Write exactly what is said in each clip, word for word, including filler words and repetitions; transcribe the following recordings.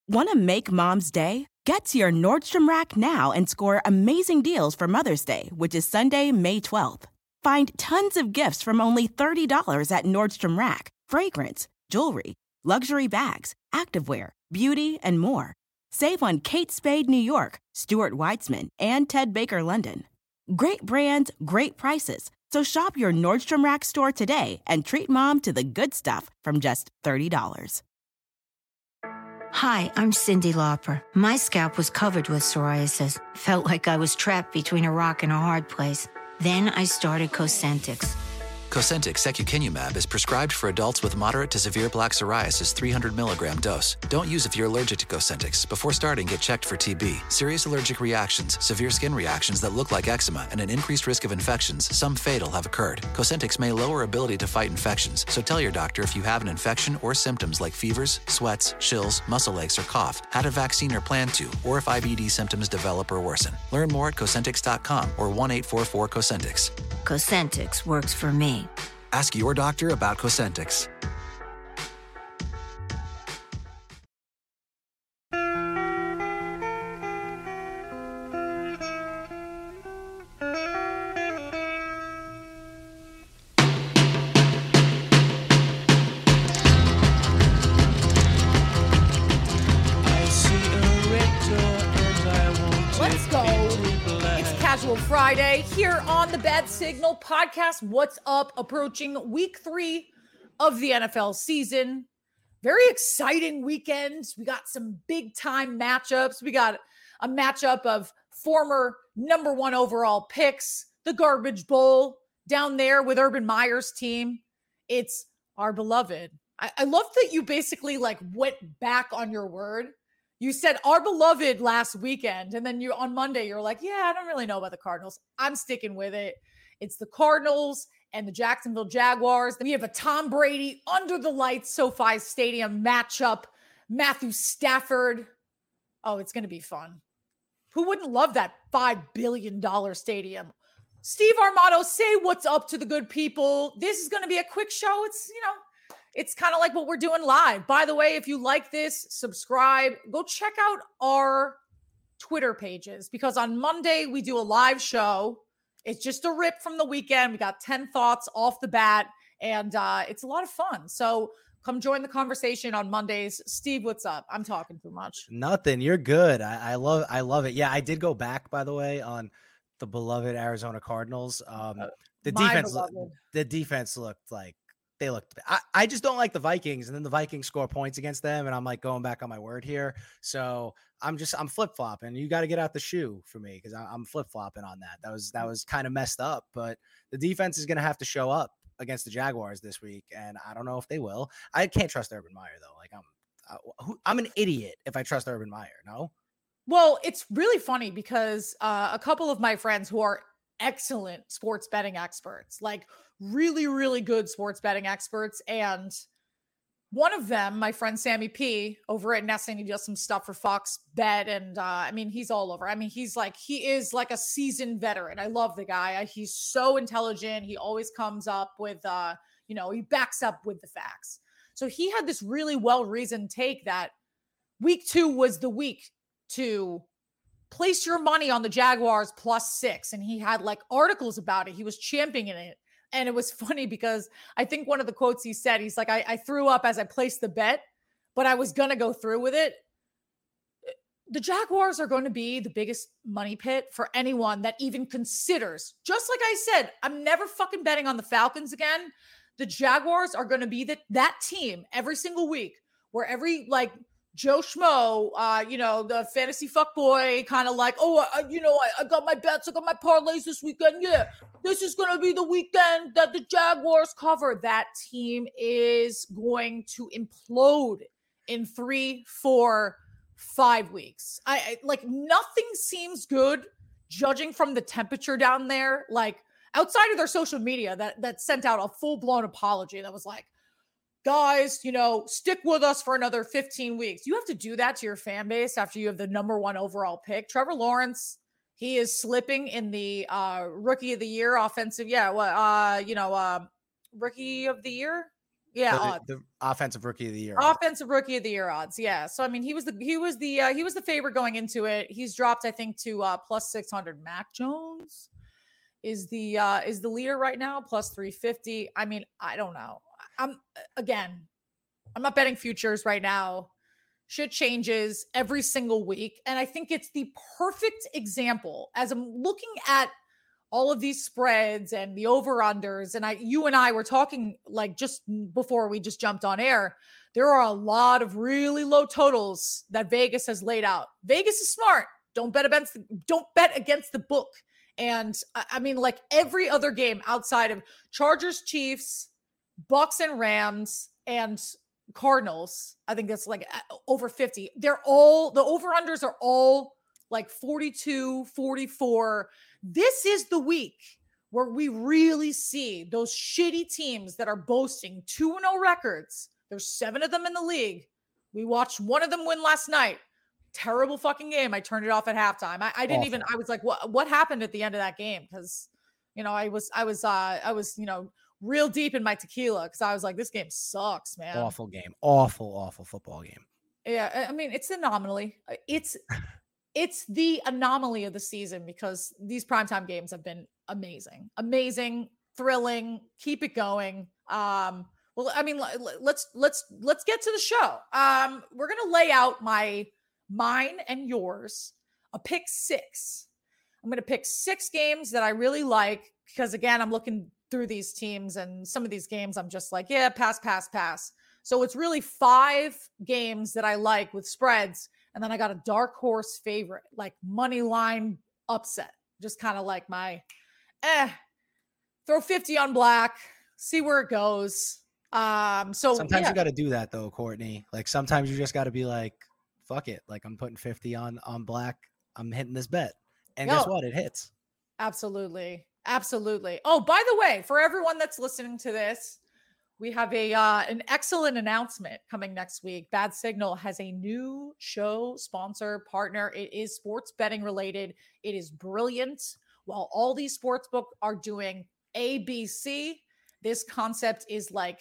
Want to make Mom's Day? Get to your Nordstrom Rack now and score amazing deals for Mother's Day, which is Sunday, May twelfth. Find tons of gifts from only thirty dollars at Nordstrom Rack. Fragrance, jewelry, luxury bags, activewear, beauty, and more. Save on Kate Spade New York, Stuart Weitzman, and Ted Baker London. Great brands, great prices. So shop your Nordstrom Rack store today and treat Mom to the good stuff from just thirty dollars. Hi, I'm Cyndi Lauper. My scalp was covered with psoriasis. Felt like I was trapped between a rock and a hard place. Then I started Cosentyx. Cosentyx secukinumab is prescribed for adults with moderate to severe plaque psoriasis three hundred milligram dose. Don't use if you're allergic to Cosentyx. Before starting, get checked for T B. Serious allergic reactions, severe skin reactions that look like eczema, and an increased risk of infections, some fatal, have occurred. Cosentyx may lower ability to fight infections, so tell your doctor if you have an infection or symptoms like fevers, sweats, chills, muscle aches, or cough, had a vaccine or plan to, or if I B D symptoms develop or worsen. Learn more at Cosentyx dot com or one eight four four Cosentyx. Cosentyx works for me. Ask your doctor about Cosentyx. Let's go. It's Casual Friday here on the Bad Signal podcast. What's up? Approaching week three of the N F L season. Very exciting weekend. We got some big time matchups. We got a matchup of former number one overall picks, the Garbage Bowl down there with Urban Meyer's team. It's our beloved. I, I love that you basically like went back on your word. You said our beloved last weekend, and then you on Monday, you're like, yeah, I don't really know about the Cardinals. I'm sticking with it. It's the Cardinals and the Jacksonville Jaguars. Then we have a Tom Brady under the lights SoFi Stadium matchup. Matthew Stafford. Oh, it's going to be fun. Who wouldn't love that five billion dollars stadium? Steve Armato, say what's up to the good people. This is going to be a quick show. It's, you know, it's kind of like what we're doing live. By the way, if you like this, subscribe. Go check out our Twitter pages because on Monday we do a live show. It's just a rip from the weekend. We got ten thoughts off the bat, and uh, it's a lot of fun. So come join the conversation on Mondays. Steve, what's up? I'm talking too much. Nothing. You're good. I, I love. I love it. Yeah, I did go back, by the way, on the beloved Arizona Cardinals. Um, the My defense. beloved. The defense looked like. They looked, I, I just don't like the Vikings. And then the Vikings score points against them. And I'm like going back on my word here. So I'm just, I'm flip flopping. You got to get out the shoe for me because I'm flip flopping on that. That was, that was kind of messed up. But the defense is going to have to show up against the Jaguars this week. And I don't know if they will. I can't trust Urban Meyer, though. Like I'm, uh, I'm an idiot if I trust Urban Meyer. No? Well, it's really funny because uh, a couple of my friends who are excellent sports betting experts, like really, really good sports betting experts. And one of them, my friend Sammy P over at Nessing, he does some stuff for Fox Bet. And uh, I mean, he's all over. I mean, he's like, he is like a seasoned veteran. I love the guy. He's so intelligent. He always comes up with, uh, you know, he backs up with the facts. So he had this really well-reasoned take that week two was the week to place your money on the Jaguars plus six. And he had like articles about it. He was championing it. And it was funny because I think one of the quotes he said, he's like, I, I threw up as I placed the bet, but I was going to go through with it. The Jaguars are going to be the biggest money pit for anyone that even considers, just like I said, I'm never fucking betting on the Falcons again. The Jaguars are going to be the, that team every single week where every like Joe Schmo, uh, you know, the fantasy fuckboy kind of like, oh, uh, you know, I, I got my bets, I got my parlays this weekend. Yeah, this is going to be the weekend that the Jaguars cover. That team is going to implode in three, four, five weeks. I, I like nothing seems good judging from the temperature down there. Like outside of their social media that, that sent out a full blown apology that was like, guys, you know, stick with us for another fifteen weeks. You have to do that to your fan base after you have the number one overall pick. Trevor Lawrence, he is slipping in the uh, rookie of the year offensive. Yeah, well, uh, you know, uh, rookie of the year. Yeah, the, odds. the offensive rookie of the year. Offensive rookie of the year odds. Yeah. So I mean, he was the he was the uh, he was the favorite going into it. He's dropped, I think, to uh, plus six hundred. Mac Jones is the uh, is the leader right now, plus three fifty. I mean, I don't know. I'm again, I'm not betting futures right now. Shit changes every single week, and I think it's the perfect example as I'm looking at all of these spreads and the over-unders. And I, you and I were talking like just before we just jumped on air, there are a lot of really low totals that Vegas has laid out. Vegas is smart. Don't bet against, the, don't bet against the book. And I mean, like every other game outside of Chargers, Chiefs, Bucks and Rams and Cardinals, I think that's like over fifty. They're all, the over-unders are all like forty-two, forty-four. This is the week where we really see those shitty teams that are boasting two and oh records. There's seven of them in the league. We watched one of them win last night. Terrible fucking game. I turned it off at halftime. I, I didn't Awful. even, I was like, what, what happened at the end of that game? Cause you know, I was, I was, uh, I was, you know, real deep in my tequila. Cause I was like, this game sucks, man. Awful game. Awful, awful football game. Yeah. I mean, it's an anomaly. It's, It's the anomaly of the season because these primetime games have been amazing, amazing, thrilling. Keep it going. Um, well, I mean, let's let's let's get to the show. Um, we're gonna lay out my mine and yours a pick six. I'm gonna pick six games that I really like because again, I'm looking through these teams and some of these games I'm just like, yeah, pass, pass, pass. So it's really five games that I like with spreads. And then I got a dark horse favorite, like money line upset. Just kind of like my, eh, throw fifty on black, see where it goes. Um, so sometimes yeah. you got to do that though, Courtney. Like sometimes you just got to be like, fuck it. Like I'm putting fifty on, on black. I'm hitting this bet. And Yo, guess what? It hits. Absolutely. Absolutely. Oh, by the way, for everyone that's listening to this, we have a uh, an excellent announcement coming next week. Bad Signal has a new show sponsor partner. It is sports betting related. It is brilliant. While all these sports books are doing A, B, C, this concept is like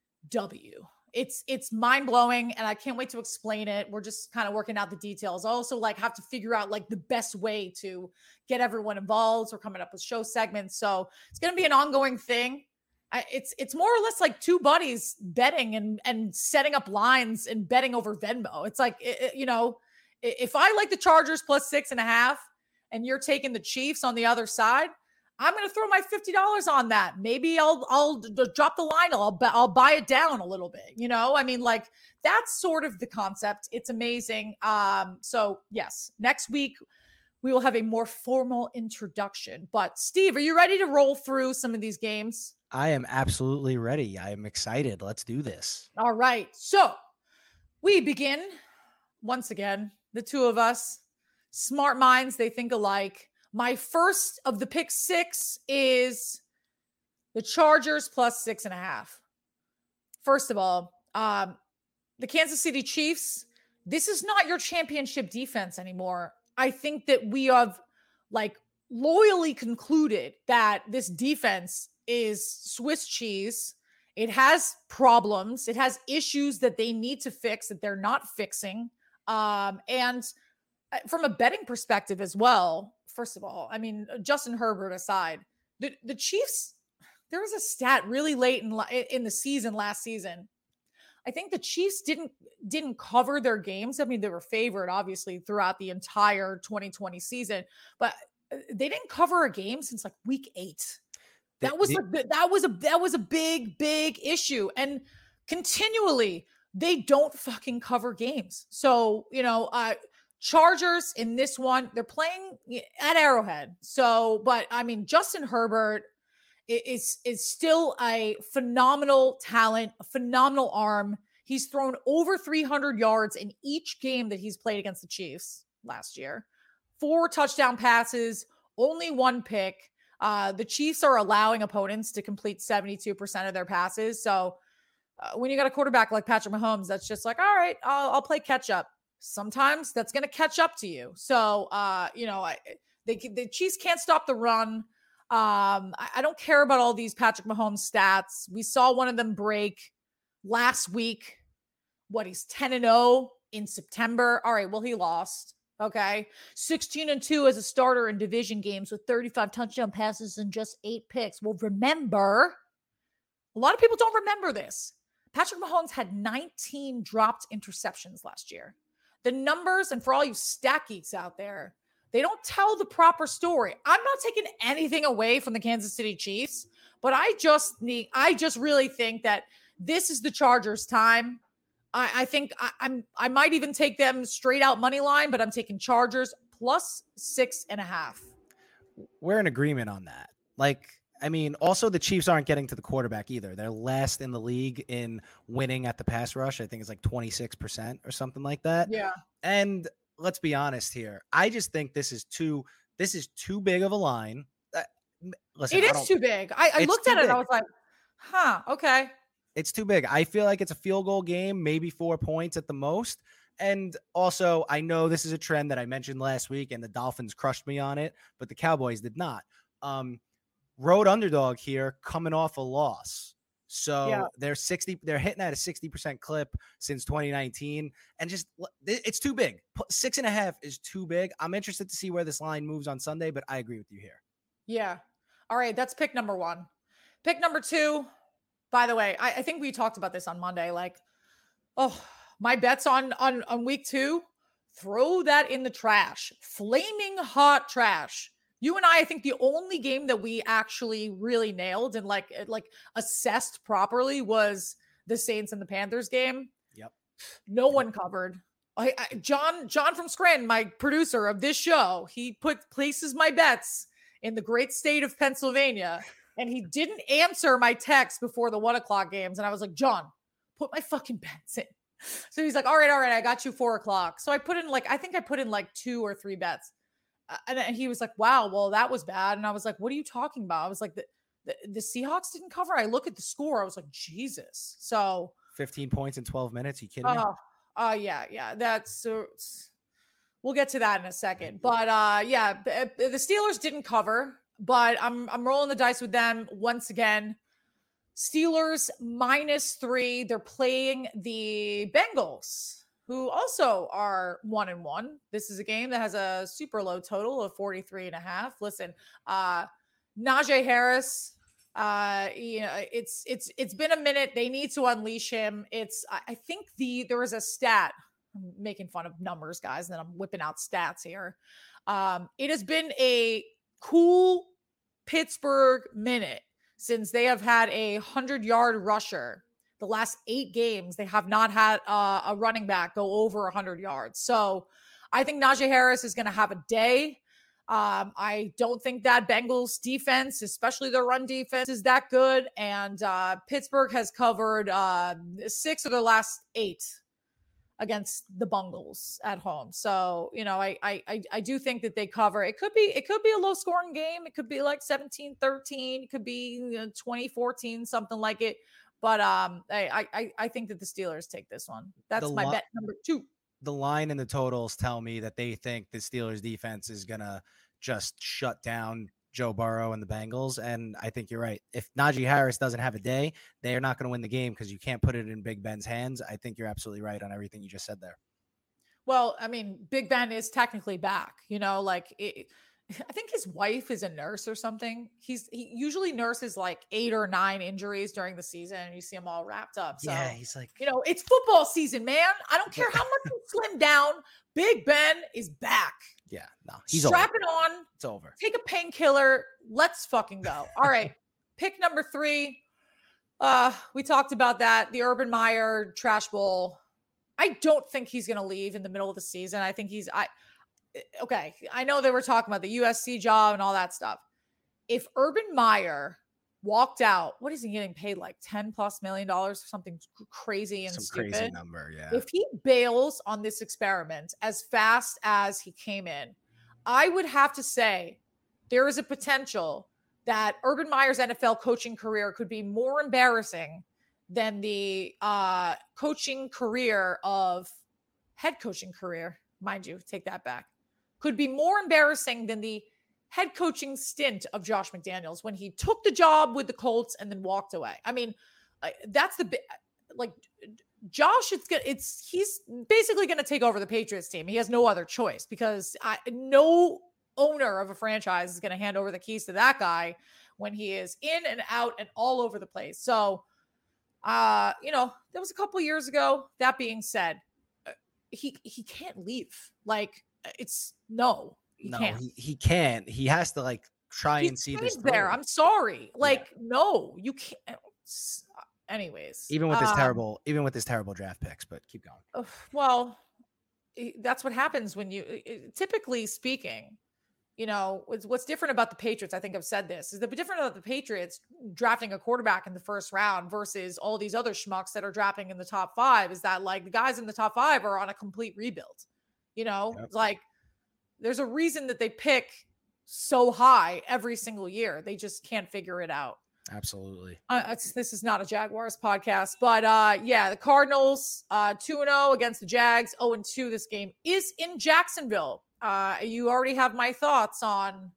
W. It's it's mind blowing, and I can't wait to explain it. We're just kind of working out the details. I also like have to figure out like the best way to get everyone involved. We're coming up with show segments, so it's going to be an ongoing thing. I, it's it's more or less like two buddies betting and and setting up lines and betting over Venmo. It's like, it, it, you know, if I like the Chargers plus six and a half and you're taking the Chiefs on the other side, I'm going to throw my fifty dollars on that. Maybe I'll I'll d- drop the line. I'll I'll buy it down a little bit. You know, I mean, like that's sort of the concept. It's amazing. Um, so yes, next week we will have a more formal introduction. But Steve, are you ready to roll through some of these games? I am absolutely ready. I am excited. Let's do this. All right. So we begin once again, the two of us, smart minds, they think alike. My first of the pick six is the Chargers plus six and a half. First of all, um, the Kansas City Chiefs, this is not your championship defense anymore. I think that we have like loyally concluded that this defense is Swiss cheese. It has problems. It has issues that they need to fix that they're not fixing. Um, and from a betting perspective as well, first of all, I mean, Justin Herbert aside, the, the Chiefs, there was a stat really late in, in the season last season. I think the Chiefs didn't didn't cover their games. I mean, they were favored, obviously, throughout the entire twenty twenty season, but they didn't cover a game since like week eight. That was like, that was a that was a big big issue, and continually they don't fucking cover games. So you know, uh, Chargers in this one, they're playing at Arrowhead. So, but I mean, Justin Herbert is is still a phenomenal talent, a phenomenal arm. He's thrown over three hundred yards in each game that he's played against the Chiefs last year. Four touchdown passes, only one pick. Uh, the Chiefs are allowing opponents to complete seventy-two percent of their passes. So uh, when you got a quarterback like Patrick Mahomes, that's just like, all right, I'll, I'll play catch up. Sometimes that's going to catch up to you. So, uh, you know, I, they, the Chiefs can't stop the run. Um, I, I don't care about all these Patrick Mahomes stats. We saw one of them break last week. What, he's ten and oh in September. All right, well, he lost. Okay. sixteen and two as a starter in division games with thirty-five touchdown passes and just eight picks. Well, remember, a lot of people don't remember this. Patrick Mahomes had nineteen dropped interceptions last year. The numbers, and for all you stat geeks out there, they don't tell the proper story. I'm not taking anything away from the Kansas City Chiefs, but I just need, I just really think that this is the Chargers' time. I, I think I, I'm, I might even take them straight out money line, but I'm taking Chargers plus six and a half. We're in agreement on that. Like, I mean, also the Chiefs aren't getting to the quarterback either. They're last in the league in winning at the pass rush. I think it's like twenty-six percent or something like that. Yeah. And let's be honest here. I just think this is too, this is too big of a line. Uh, listen, it is too big. I, I looked at it big. and I was like, huh, okay. It's too big. I feel like it's a field goal game, maybe four points at the most. And also, I know this is a trend that I mentioned last week and the Dolphins crushed me on it, but the Cowboys did not. Um, road underdog here coming off a loss. So yeah. they're sixty, they're hitting at a sixty percent clip since twenty nineteen. And just, it's too big. Six and a half is too big. I'm interested to see where this line moves on Sunday, but I agree with you here. Yeah. All right. That's pick number one. Pick number two. By the way, I, I think we talked about this on Monday. Like, oh, my bets on, on, on week two, throw that in the trash. Flaming hot trash. You and I, I think the only game that we actually really nailed and like, like assessed properly was the Saints and the Panthers game. Yep. No one covered. I, I, John, John from Scranton, my producer of this show, he put places my bets in the great state of Pennsylvania. And he didn't answer my text before the one o'clock games. And I was like, John, put my fucking bets in. So he's like, all right, all right. I got you four o'clock. So I put in like, I think I put in like two or three bets. Uh, and he was like, wow, well, that was bad. And I was like, what are you talking about? I was like, the, the, the Seahawks didn't cover. I look at the score. I was like, Jesus. So fifteen points in twelve minutes. You kidding me? Oh, uh, uh, yeah, yeah. That's, uh, we'll get to that in a second. But uh, yeah, the, the Steelers didn't cover. But I'm I'm rolling the dice with them once again. Steelers minus three. They're playing the Bengals, who also are one and one. This is a game that has a super low total of forty-three and a half. Listen, uh, Najee Harris, uh, you know, it's it's it's been a minute. They need to unleash him. It's I, I think the there was a stat. I'm making fun of numbers, guys, and then I'm whipping out stats here. Um, it has been a cool Pittsburgh minute since they have had a hundred-yard rusher. The last eight games, they have not had uh, a running back go over one hundred yards. So I think Najee Harris is going to have a day. Um, I don't think that Bengals defense, especially their run defense, is that good. And uh, Pittsburgh has covered uh, six of their last eight against the Bungles at home. So, you know, I, I, I do think that they cover. It could be, it could be a low scoring game. It could be like seventeen thirteen. It could be you know, twenty fourteen, something like it. But um, I, I, I think that the Steelers take this one. That's The my li- bet number two. The line and the totals tell me that they think the Steelers defense is going to just shut down Joe Burrow and the Bengals. And I think you're right. If Najee Harris doesn't have a day, they are not going to win the game because you can't put it in Big Ben's hands. I think you're absolutely right on everything you just said there. Well, I mean, Big Ben is technically back, you know, like it, I think his wife is a nurse or something. He's he usually nurses like eight or nine injuries during the season and you see him all wrapped up. So, yeah, he's like, you know, it's football season, man. I don't care how much you slim down. Big Ben is back. Yeah, no, he's Strap over. it on. It's over. Take a painkiller. Let's fucking go. All right. Pick number three. Uh, we talked about that. The Urban Meyer trash bowl. I don't think he's going to leave in the middle of the season. I think he's, I, okay. I know they were talking about the U S C job and all that stuff. If Urban Meyer walked out, what is he getting paid? Like ten plus million dollars or something crazy and Some stupid. crazy number. Yeah. If he bails on this experiment as fast as he came in, I would have to say there is a potential that Urban Meyer's N F L coaching career could be more embarrassing than the uh, coaching career of head coaching career. Mind you, take that back. Could be more embarrassing than the head coaching stint of Josh McDaniels when he took the job with the Colts and then walked away. I mean, that's the bit. like Josh, it's good. It's he's basically going to take over the Patriots team. He has no other choice because I, no owner of a franchise is going to hand over the keys to that guy when he is in and out and all over the place. So, uh, you know, that was a couple years ago. That being said, he he can't leave. Like it's no, he no, can't. he, he can't. He has to like try He's and see this there. through. I'm sorry. Like yeah. no, you can't. Anyways, even with this um, terrible, even with this terrible draft picks, but keep going. Well, that's what happens when you, typically speaking, you know, what's, what's different about the Patriots, I think I've said this, is the different about the Patriots drafting a quarterback in the first round versus all these other schmucks that are drafting in the top five is that like the guys in the top five are on a complete rebuild. You know, yep. like there's a reason that they pick so high every single year. They just can't figure it out. Absolutely. Uh, this is not a Jaguars podcast, but uh, yeah, the Cardinals uh, two and oh against the Jags, oh and two. This game is in Jacksonville. Uh, you already have my thoughts on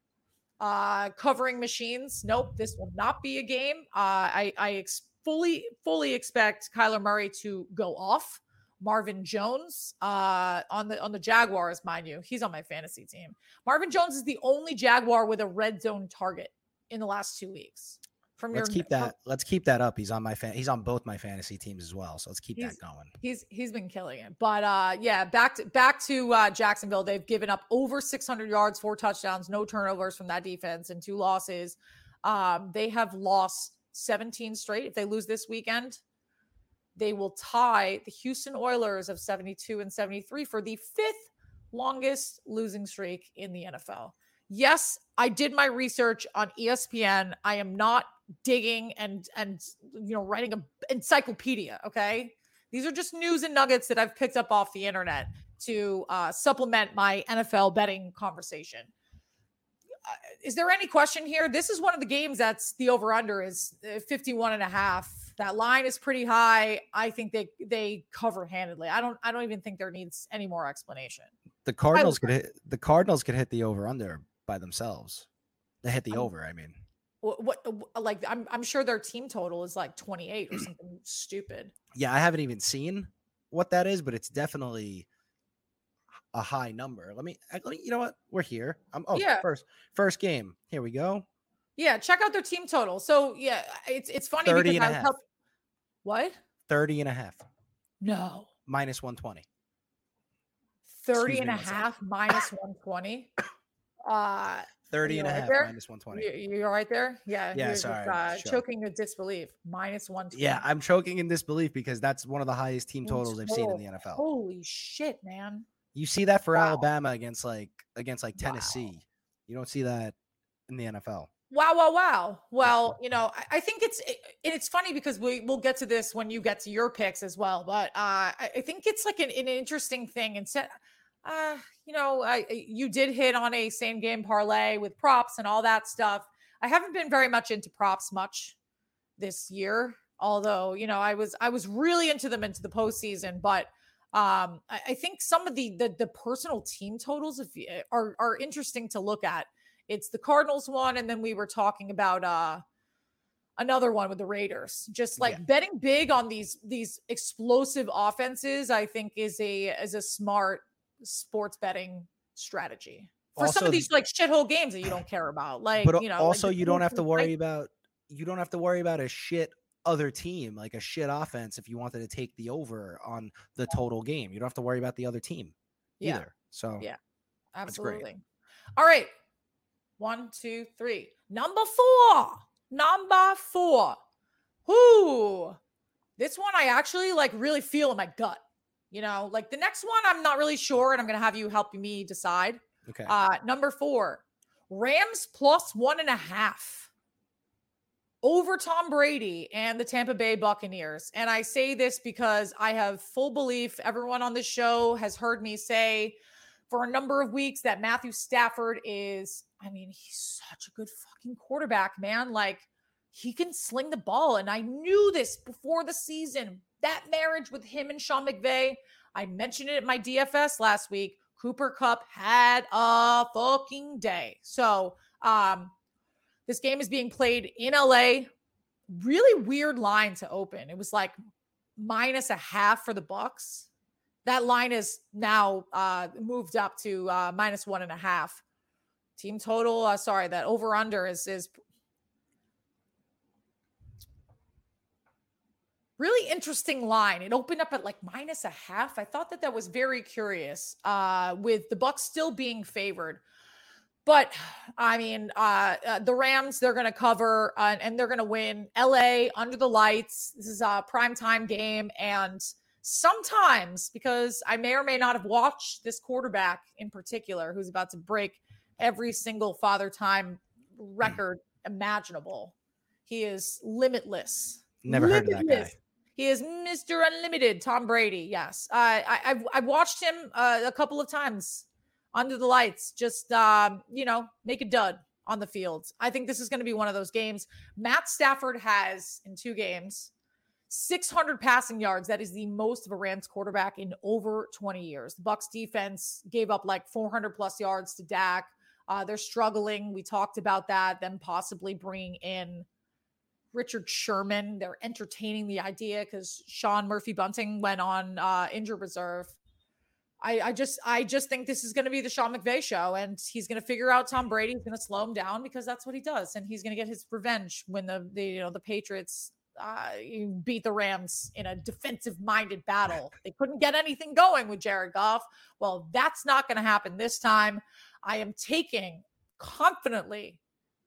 uh, covering machines. Nope, this will not be a game. Uh, I, I ex- fully, fully expect Kyler Murray to go off. Marvin Jones uh, on the on the Jaguars, mind you, he's on my fantasy team. Marvin Jones is the only Jaguar with a red zone target in the last two weeks. From let's your, keep that. From, let's keep that up. He's on my fan. He's on both my fantasy teams as well. So let's keep that going. He's he's been killing it. But uh, yeah, back to back to uh, Jacksonville. They've given up over six hundred yards, four touchdowns, no turnovers from that defense, and two losses. Um, they have lost seventeen straight. If they lose this weekend, they will tie the Houston Oilers of seventy-two and seventy-three for the fifth longest losing streak in the N F L. Yes, I did my research on E S P N. I am not digging and and you know writing an encyclopedia. Okay, these are just news and nuggets that I've picked up off the internet to uh, supplement my N F L betting conversation. Uh, is there any question here? This is one of the games that's the over under is fifty-one and a half. That line is pretty high. I think they they cover handedly. I don't I don't even think there needs any more explanation. The Cardinals could hit the Cardinals could hit the over under by themselves. They hit the I'm, over, I mean. What, what like I'm I'm sure their team total is like twenty-eight or something stupid. Yeah, I haven't even seen what that is, but it's definitely a high number. Let me let me you know what? We're here. I'm oh yeah. first first game. Here we go. Yeah, check out their team total. So yeah, it's it's funny because I help. What? thirty and a half. No. Minus one twenty. thirty and a half minus one twenty. Uh thirty and a half right minus one twenty. You, you're right there? Yeah. Yeah, sorry. Just, uh, sure. Choking in disbelief. Minus one twenty. Yeah, I'm choking in disbelief because that's one of the highest team totals I've seen in the N F L. Holy shit, man. You see that for wow. Alabama against like against like Tennessee. Wow. You don't see that in the N F L. Wow, wow, wow. Well, you know, I, I think it's it, it's funny because we we'll get to this when you get to your picks as well. But uh, I, I think it's like an, an interesting thing. And set, uh, you know, I, you did hit on a same game parlay with props and all that stuff. I haven't been very much into props much this year, although you know I was I was really into them into the postseason. But um, I, I think some of the the the personal team totals if, are are interesting to look at. It's the Cardinals one, and then we were talking about uh, another one with the Raiders. Just like yeah. betting big on these these explosive offenses, I think is a is a smart sports betting strategy for also, some of these like shithole games that you don't care about. Like, but you know, also like you don't have to worry about you don't have to worry about a shit other team, like a shit offense. If you wanted to take the over on the total game, you don't have to worry about the other team yeah. either. So yeah, absolutely. All right. One, two, three. Number four. Number four. Whoo. This one I actually like really feel in my gut. You know, like the next one I'm not really sure, and I'm going to have you help me decide. Okay. Uh, number four. Rams plus one and a half. Over Tom Brady and the Tampa Bay Buccaneers. And I say this because I have full belief everyone on this show has heard me say for a number of weeks that Matthew Stafford is, I mean, he's such a good fucking quarterback, man. Like, he can sling the ball. And I knew this before the season. That marriage with him and Sean McVay, I mentioned it at my D F S last week. Cooper Kupp had a fucking day. So, um, this game is being played in L A. Really weird line to open. It was like minus a half for the Bucks. That line is now uh, moved up to uh, minus one and a half. Team total, uh, sorry, that over under is is really interesting line. It opened up at like minus a half. I thought that that was very curious uh, with the Bucks still being favored. But I mean, uh, uh, the Rams, they're going to cover uh, and they're going to win. L A under the lights. This is a primetime game. And sometimes, because I may or may not have watched this quarterback in particular, who's about to break every single Father Time record imaginable. He is limitless. Never limitless. heard of that guy. He is Mister Unlimited, Tom Brady. Yes. Uh, I, I've, I've watched him uh, a couple of times under the lights, just, um, you know, make a dud on the field. I think this is going to be one of those games. Matt Stafford has, in two games, six hundred passing yards. That is the most of a Rams quarterback in over twenty years. The Bucs defense gave up like four hundred plus yards to Dak. Uh, they're struggling. We talked about that, them possibly bringing in Richard Sherman. They're entertaining the idea because Sean Murphy-Bunting went on uh, injured reserve. I, I just I just think this is going to be the Sean McVay show, and he's going to figure out Tom Brady. He's going to slow him down because that's what he does, and he's going to get his revenge when the, the you know the Patriots uh, beat the Rams in a defensive-minded battle. They couldn't get anything going with Jared Goff. Well, that's not going to happen this time. I am taking confidently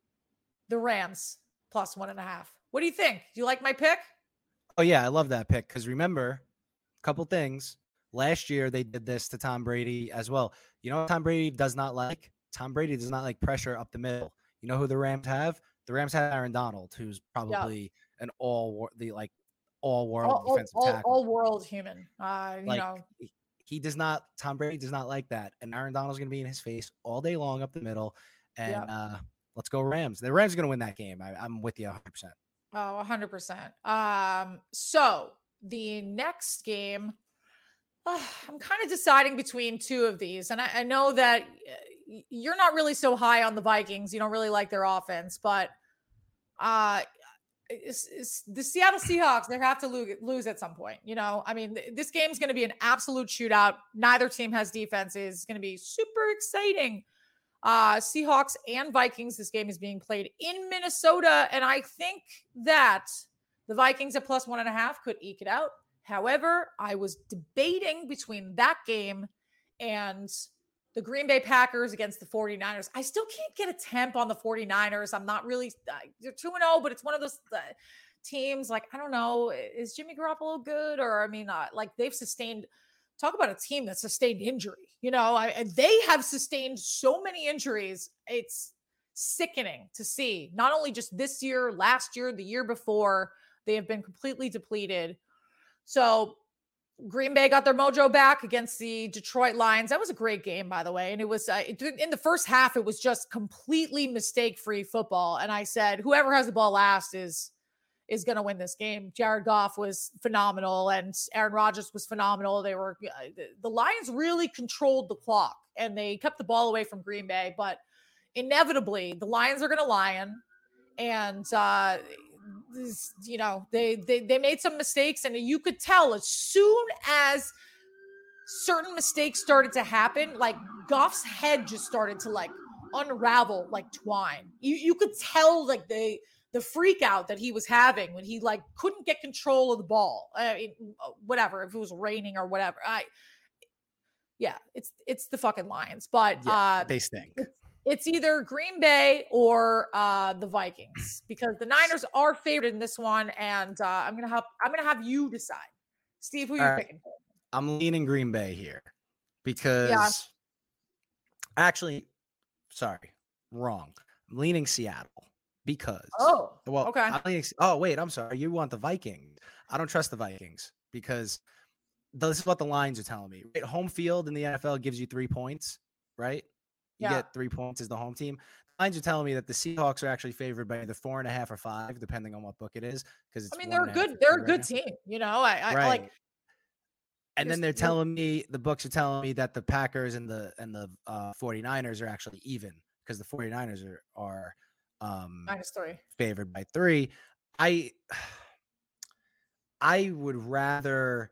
the Rams plus one and a half. What do you think? Do you like my pick? Oh yeah, I love that pick because remember, a couple things. Last year, they did this to Tom Brady as well. You know what Tom Brady does not like? Tom Brady does not like pressure up the middle. You know who the Rams have? The Rams have Aaron Donald, who's probably yeah. an all the like all world all, defensive all, tackle, all world human. Uh, you like, know, he does not. Tom Brady does not like that, and Aaron Donald's going to be in his face all day long up the middle. And yeah. uh, let's go Rams. The Rams are going to win that game. I, I'm with you one hundred percent. Oh, one hundred percent. Um, so the next game. Uh, I'm kind of deciding between two of these. And I, I know that you're not really so high on the Vikings. You don't really like their offense, but uh, it's, it's the Seattle Seahawks, they have to lose, lose at some point. You know, I mean, th- this game's going to be an absolute shootout. Neither team has defenses. It's going to be super exciting. Uh, Seahawks and Vikings, this game is being played in Minnesota. And I think that the Vikings at plus one and a half could eke it out. However, I was debating between that game and the Green Bay Packers against the 49ers. I still can't get a temp on the 49ers. I'm not really uh, – they're two and oh, but it's one of those uh, teams like, I don't know, is Jimmy Garoppolo good? Or, I mean, uh, like they've sustained – talk about a team that sustained injury. You know, I, and they have sustained so many injuries. It's sickening to see. Not only just this year, last year, the year before, they have been completely depleted. So Green Bay got their mojo back against the Detroit Lions. That was a great game, by the way. And it was uh, in the first half, it was just completely mistake-free football. And I said, whoever has the ball last is is going to win this game. Jared Goff was phenomenal, and Aaron Rodgers was phenomenal. They were uh, the, the Lions really controlled the clock, and they kept the ball away from Green Bay. But inevitably, the Lions are going to lion, and uh, This, you know, they, they they made some mistakes, and you could tell as soon as certain mistakes started to happen, like Goff's head just started to like unravel like twine. You you could tell like the the freak out that he was having when he like couldn't get control of the ball. I mean, whatever, if it was raining or whatever. I yeah, it's it's the fucking Lions, but yeah, uh, they stink. It's, It's either Green Bay or uh, the Vikings because the Niners are favored in this one, and uh, I'm gonna have I'm gonna have you decide, Steve, who you're right. picking. I'm leaning Green Bay here because yeah. actually, sorry, wrong. I'm leaning Seattle because oh, well, okay. I'm leaning, oh wait, I'm sorry. You want the Vikings? I don't trust the Vikings because this is what the lines are telling me. Right? Home field in the N F L gives you three points, right? You yeah. get three points as the home team. Lines are telling me that the Seahawks are actually favored by either four and a half or five, depending on what book it is. Because it's I mean, they're a good, they're a good team. You know, I, I right. like. And then they're telling me the books are telling me that the Packers and the and the uh, 49ers are actually even because the 49ers are are um, minus three favored by three. I I would rather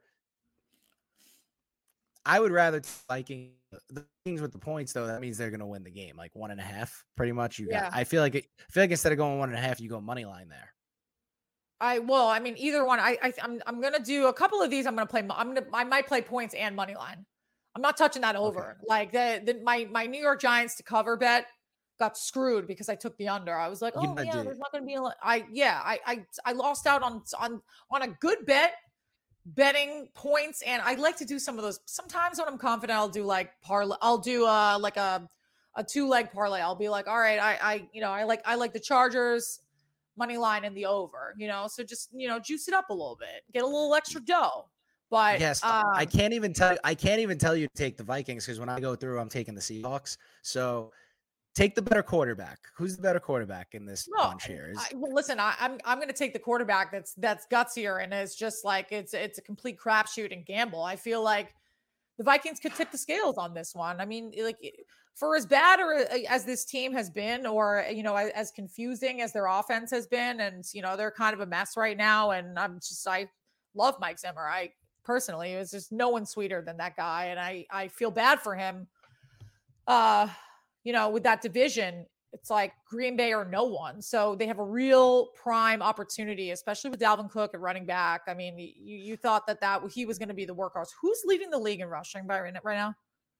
I would rather Vikings the Vikings with the points though. That means they're going to win the game, like one and a half, pretty much. You got. Yeah. I feel like it, I feel like instead of going one and a half, you go money line there. I well, I mean, either one. I, I I'm I'm gonna do a couple of these. I'm gonna play. I'm gonna I might play points and money line. I'm not touching that over. Okay. Like the, the my my New York Giants to cover bet got screwed because I took the under. I was like, oh yeah, yeah there's not gonna be a. I yeah, I I I lost out on on on a good bet. Betting points, and I like to do some of those. Sometimes when I'm confident, I'll do like parlay. I'll do uh like a a two leg parlay. I'll be like, all right, I I you know I like I like the Chargers money line and the over. You know, so just you know juice it up a little bit, get a little extra dough. But yes, um, I can't even tell. I can't even tell you to take the Vikings because when I go through, I'm taking the Seahawks. So. Take the better quarterback. Who's the better quarterback in this no, bunch here? Is- I, well, listen, I, I'm I'm going to take the quarterback that's that's gutsier and it's just like it's it's a complete crapshoot and gamble. I feel like the Vikings could tip the scales on this one. I mean, like for as bad or as this team has been, or you know, as, as confusing as their offense has been, and you know, they're kind of a mess right now. And I'm just I love Mike Zimmer. I personally, it's just no one sweeter than that guy, and I I feel bad for him. Uh. You know, with that division, it's like Green Bay or no one. So they have a real prime opportunity, especially with Dalvin Cook at running back. I mean, you, you thought that that he was going to be the workhorse. Who's leading the league in rushing by right now?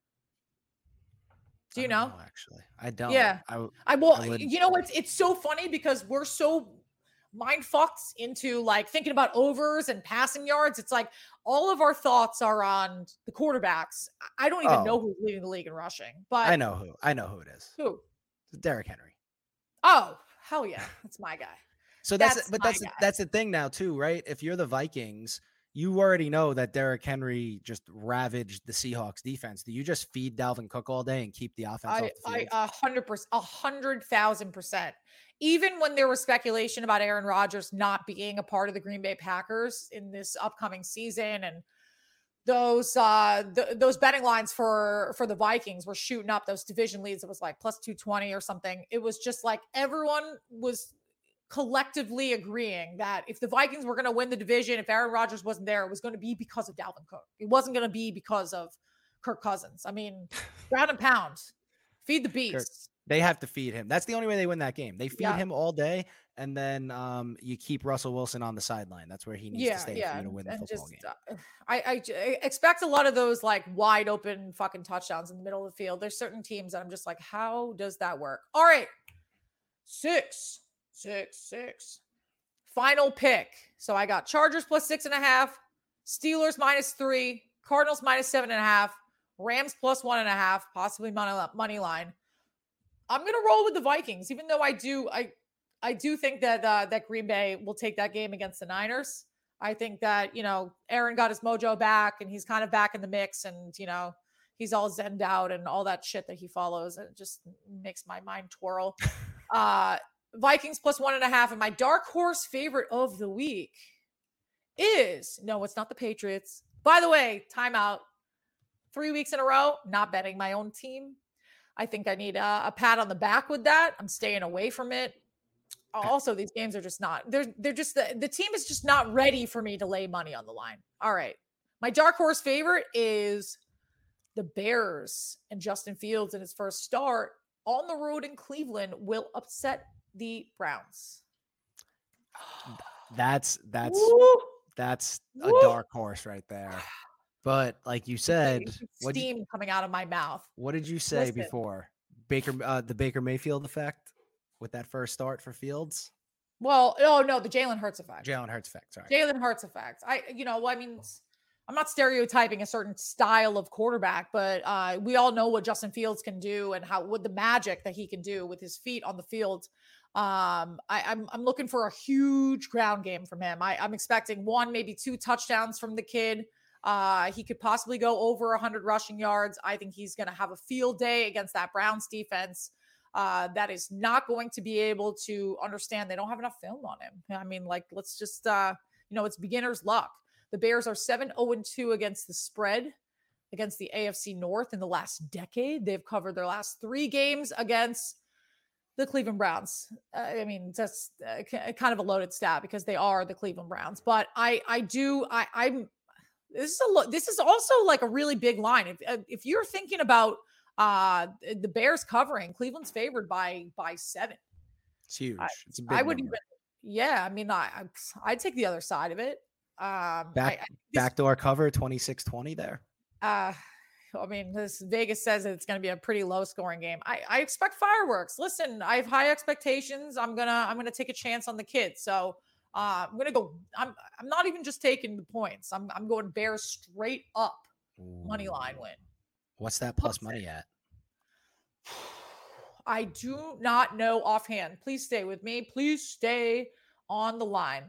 Do you know? know? Actually, I don't. Yeah, I, I will. I would... You know, it's it's so funny because we're so mind fucked into like thinking about overs and passing yards. It's like all of our thoughts are on the quarterbacks. I don't even oh. know who's leading the league in rushing, but I know who. I know who it is. Who? It's Derrick Henry. Oh, hell yeah. That's my guy. So that's, that's but that's guy. that's the thing now too, right? If you're the Vikings, you already know that Derrick Henry just ravaged the Seahawks defense. Do you just feed Dalvin Cook all day and keep the offense I, off the field? I, a hundred percent, a hundred thousand percent. Even when there was speculation about Aaron Rodgers not being a part of the Green Bay Packers in this upcoming season, and those uh, th- those betting lines for for the Vikings were shooting up. Those division leads, it was like plus two twenty or something. It was just like everyone was collectively agreeing that if the Vikings were going to win the division, if Aaron Rodgers wasn't there, it was going to be because of Dalvin Cook. It wasn't going to be because of Kirk Cousins. I mean, ground and pound, feed the beast. Kirk. They have to feed him. That's the only way they win that game. They feed yeah. him all day, and then um, you keep Russell Wilson on the sideline. That's where he needs yeah, to stay yeah. for you to win the and football just, game. Uh, I, I, I expect a lot of those like wide open fucking touchdowns in the middle of the field. There's certain teams that I'm just like, how does that work? All right, six, six, six. Final pick. So I got Chargers plus six and a half, Steelers minus three, Cardinals minus seven and a half, Rams plus one and a half, possibly money, money line. I'm going to roll with the Vikings, even though I do, I, I do think that, uh, that Green Bay will take that game against the Niners. I think that, you know, Aaron got his mojo back and he's kind of back in the mix and, you know, he's all zenned out and all that shit that he follows. And it just makes my mind twirl. Uh, Vikings plus one and a half. And my dark horse favorite of the week is, no, it's not the Patriots. By the way, timeout. Three weeks in a row, not betting my own team. I think I need a, a pat on the back with that. I'm staying away from it. Also, these games are just not, they're, they're just, the, the team is just not ready for me to lay money on the line. All right. My dark horse favorite is the Bears, and Justin Fields in his first start on the road in Cleveland will upset the Browns. That's, that's, Woo! that's a Woo! dark horse right there. But like you said, steam you, coming out of my mouth. What did you say Listen. before? Baker, uh, the Baker Mayfield effect with that first start for Fields? Well, oh no, the Jalen Hurts effect. Jalen Hurts effect, sorry. Jalen Hurts effect. I, you know, I mean, I'm not stereotyping a certain style of quarterback, but uh, we all know what Justin Fields can do and how what the magic that he can do with his feet on the field. Um, I, I'm I'm looking for a huge ground game from him. I, I'm expecting one, maybe two touchdowns from the kid. Uh, he could possibly go over one hundred rushing yards. I think he's going to have a field day against that Browns defense uh, that is not going to be able to understand. They don't have enough film on him. I mean, like, let's just, uh, you know, it's beginner's luck. The Bears are seven oh two against the spread against the A F C North in the last decade. They've covered their last three games against The Cleveland Browns. Uh, I mean, that's uh, kind of a loaded stat because they are the Cleveland Browns. But I, I do, I, I'm. This is a lo- this is also like a really big line. If uh, if you're thinking about uh the Bears covering, Cleveland's favored by by seven. It's huge. I, It's a big I would number. even, yeah. I mean, I I'd take the other side of it. Um, Back I, I, this, backdoor cover twenty-six twenty there. Uh, I mean, this Vegas says that it's going to be a pretty low scoring game. I, I expect fireworks. Listen, I have high expectations. I'm gonna I'm gonna take a chance on the kids. So uh, I'm gonna go. I'm I'm not even just taking the points. I'm I'm going Bears straight up money line win. What's that plus money at? I do not know offhand. Please stay with me. Please stay on the line.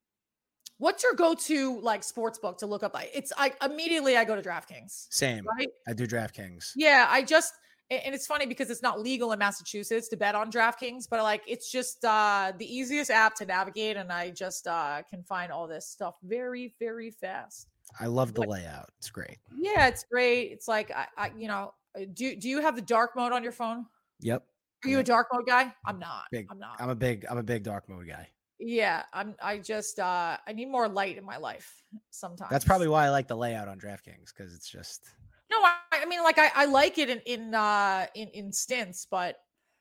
What's your go-to like sports book to look up? It's I immediately I go to DraftKings. Same. Right? I do DraftKings. Yeah, I just and it's funny because it's not legal in Massachusetts to bet on DraftKings, but like it's just uh the easiest app to navigate, and I just uh can find all this stuff very, very fast. I love the but, layout. It's great. Yeah, it's great. It's like I, I you know, do do you have the dark mode on your phone? Yep. Are you yep. a dark mode guy? I'm not. Big. I'm not. I'm a big I'm a big dark mode guy. Yeah, I'm I just uh I need more light in my life sometimes. That's probably why I like the layout on DraftKings, because it's just no, I, I mean like I, I like it in in uh in, in stints, but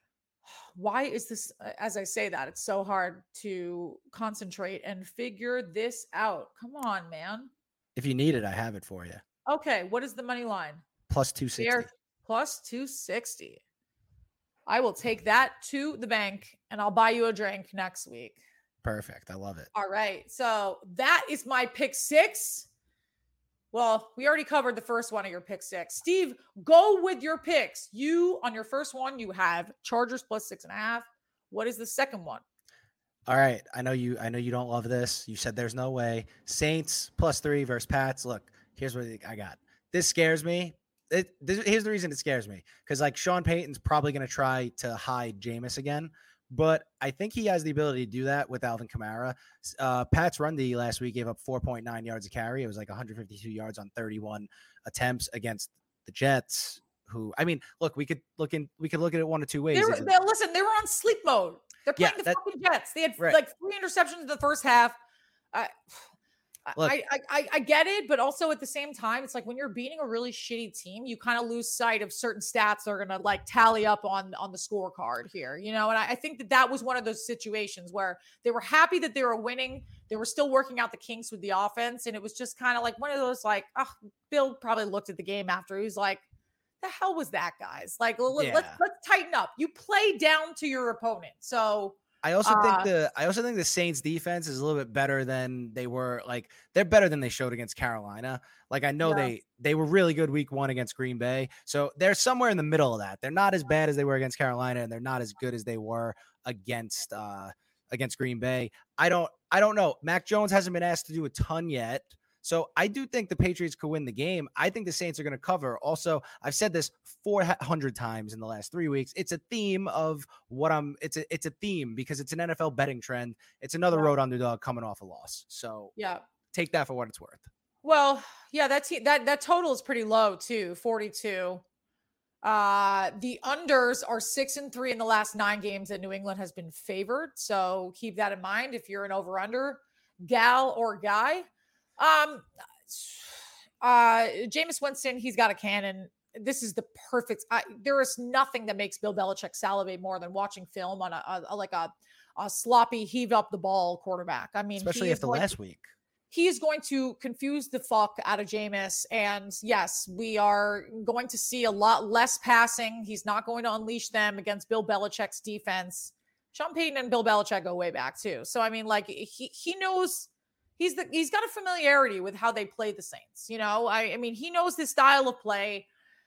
why is this, as I say that, it's so hard to concentrate and figure this out. Come on, man. If you need it, I have it for you. Okay, what is the money line? Plus two sixty. They're plus two sixty. I will take that to the bank and I'll buy you a drink next week. Perfect. I love it. All right. So that is my pick six. Well, we already covered the first one of your pick six. Steve, go with your picks. You, on your first one, you have Chargers plus six and a half. What is the second one? All right. I know you, I know you don't love this. You said there's no way. Saints plus three versus Pats. Look, here's what I got. This scares me. It, this, here's the reason it scares me. Because like Sean Payton's probably going to try to hide Jameis again. But I think he has the ability to do that with Alvin Kamara. Uh, Pat's run D last week gave up four point nine yards a carry. It was like one hundred fifty-two yards on thirty-one attempts against the Jets. Who, I mean, look, we could look in, we could look at it one of two ways. They were, they, listen, they were on sleep mode. They're playing yeah, the that, fucking Jets. They had right. like three interceptions in the first half. Uh, Look, I, I I get it, but also at the same time, it's like when you're beating a really shitty team, you kind of lose sight of certain stats that are gonna like tally up on on the scorecard here, you know. And I, I think that that was one of those situations where they were happy that they were winning, they were still working out the kinks with the offense, and it was just kind of like one of those like, oh, Bill probably looked at the game after he was like, "The hell was that, guys? Like, let, yeah. let's let's tighten up. You play down to your opponent, so." I also uh, think the I also think the Saints defense is a little bit better than they were. Like they're better than they showed against Carolina. Like I know yeah. they they were really good week one against Green Bay. So they're somewhere in the middle of that. They're not as bad as they were against Carolina, and they're not as good as they were against uh, against Green Bay. I don't I don't know. Mac Jones hasn't been asked to do a ton yet. So I do think the Patriots could win the game. I think the Saints are going to cover. Also, I've said this four hundred times in the last three weeks. It's a theme of what I'm it's a it's a theme because it's an N F L betting trend. It's another yeah. road underdog coming off a loss. So yeah, take that for what it's worth. Well, yeah, that's that that total is pretty low too, forty-two. Uh, the unders are six and three in the last nine games that New England has been favored. So keep that in mind if you're an over under gal or guy. Um, uh, Jameis Winston, he's got a cannon. This is the perfect. I, there is nothing that makes Bill Belichick salivate more than watching film on a, a, a like a, a sloppy heave up the ball quarterback. I mean, especially after last to, week, he is going to confuse the fuck out of Jameis. And yes, we are going to see a lot less passing. He's not going to unleash them against Bill Belichick's defense. Sean Payton and Bill Belichick go way back too. So I mean, like he he knows. He's the he's got a familiarity with how they play the Saints. You know, I, I mean, he knows this style of play.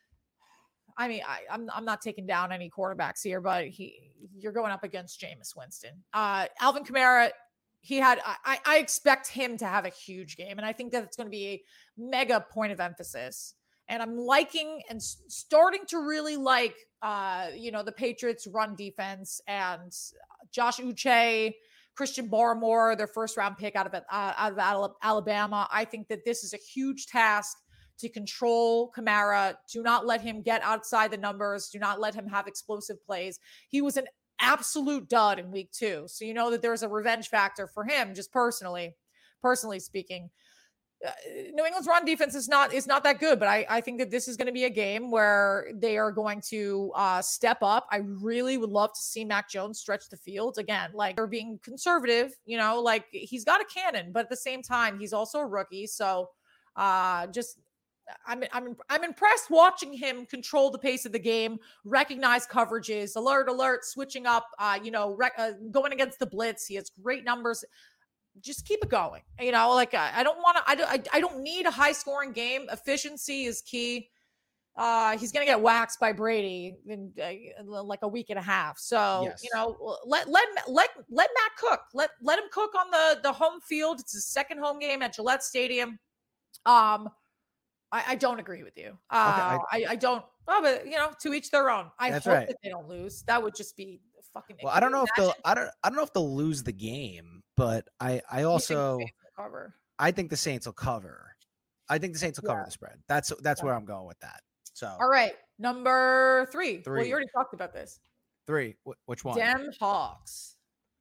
I mean, I, I'm I'm not taking down any quarterbacks here, but he you're going up against Jameis Winston. Uh, Alvin Kamara, he had I, I expect him to have a huge game, and I think that it's going to be a mega point of emphasis. And I'm liking and starting to really like, uh, you know, the Patriots' run defense and Josh Uche. Christian Barmore, their first round pick out of uh, out of Alabama. I think that this is a huge task to control Kamara. Do not let him get outside the numbers. Do not let him have explosive plays. He was an absolute dud in week two. So you know that there's a revenge factor for him, just personally, personally speaking. Uh, New England's run defense is not is not that good, but I, I think that this is going to be a game where they are going to uh, step up. I really would love to see Mac Jones stretch the field again. Like, they're being conservative, you know, like he's got a cannon, but at the same time, he's also a rookie. So uh, just I'm I'm I'm impressed watching him control the pace of the game, recognize coverages, alert, alert, switching up, uh, you know, rec- uh, going against the blitz. He has great numbers. Just keep it going. You know, like I, I don't want to, I, I, I don't need a high scoring game. Efficiency is key. Uh, he's going to get waxed by Brady in uh, like a week and a half. So, yes. you know, let, let, let, let Matt cook, let, let him cook on the, the home field. It's his second home game at Gillette Stadium. Um, I, I don't agree with you. Uh, okay, I, I, I don't, oh, but you know, to each their own. I hope right. that they don't lose. That would just be fucking. Well, I don't know imagine? if they'll, I don't, I don't know if they'll lose the game, but I, I also, think cover. I think the Saints will cover. I think the Saints will yeah. cover the spread. That's, that's yeah. where I'm going with that. So, all right. Number three. three. Well, you already talked about this. Three. Wh- which one? Dem Hawks.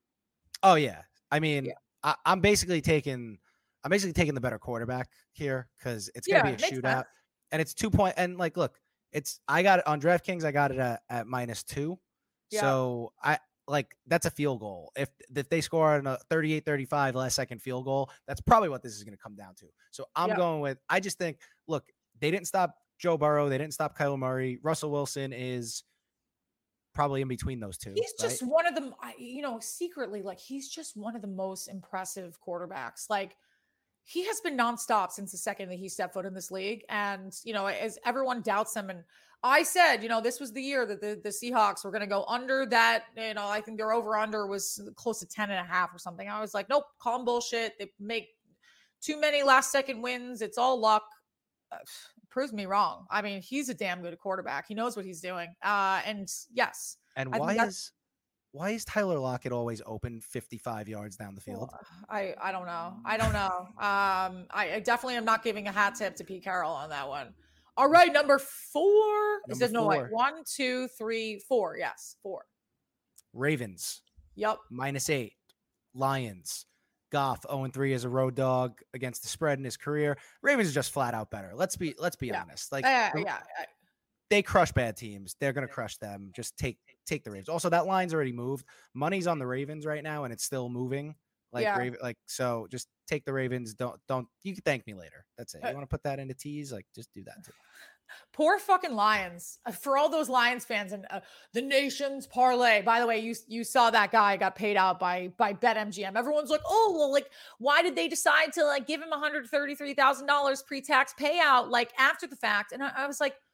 Oh yeah. I mean, yeah. I, I'm basically taking, I'm basically taking the better quarterback here because it's going to yeah, be a shootout sense. And it's two point. And like, look, it's, I got it on DraftKings. I got it at, at minus two. Yeah. So I like, that's a field goal. If, if they score on a thirty-eight thirty-five last second field goal, that's probably what this is going to come down to. So I'm yeah. going with, I just think, look, they didn't stop Joe Burrow. They didn't stop Kyler Murray. Russell Wilson is probably in between those two. He's right? just one of them, you know, secretly, like he's just one of the most impressive quarterbacks. Like, he has been nonstop since the second that he stepped foot in this league. And, you know, as everyone doubts him. And I said, you know, this was the year that the, the Seahawks were going to go under that. You know, I think their over under was close to ten and a half or something. I was like, nope, call them bullshit. They make too many last second wins. It's all luck. Uh, proves me wrong. I mean, he's a damn good quarterback. He knows what he's doing. Uh, and yes. And why is, Why is Tyler Lockett always open fifty-five yards down the field? I, I don't know. I don't know. Um, I, I definitely am not giving a hat tip to Pete Carroll on that one. All right, number four. Number is it no wait? One, two, three, four. Yes, four. Ravens. Yep. Minus eight. Lions. Goff oh and three as a road dog against the spread in his career. Ravens are just flat out better. Let's be let's be yeah. honest. Like uh, yeah. They crush bad teams. They're going to crush them. Just take take the Ravens. Also, that line's already moved. Money's on the Ravens right now, and it's still moving. Like, yeah. Raven, like so, just take the Ravens. Don't don't. You can thank me later. That's it. You want to put that into teas? Like, just do that too. Poor fucking Lions. For all those Lions fans and uh, the nation's parlay. By the way, you you saw that guy got paid out by by BetMGM. Everyone's like, oh well, like why did they decide to like give him one hundred thirty-three thousand dollars pre-tax payout like after the fact? And I, I was like,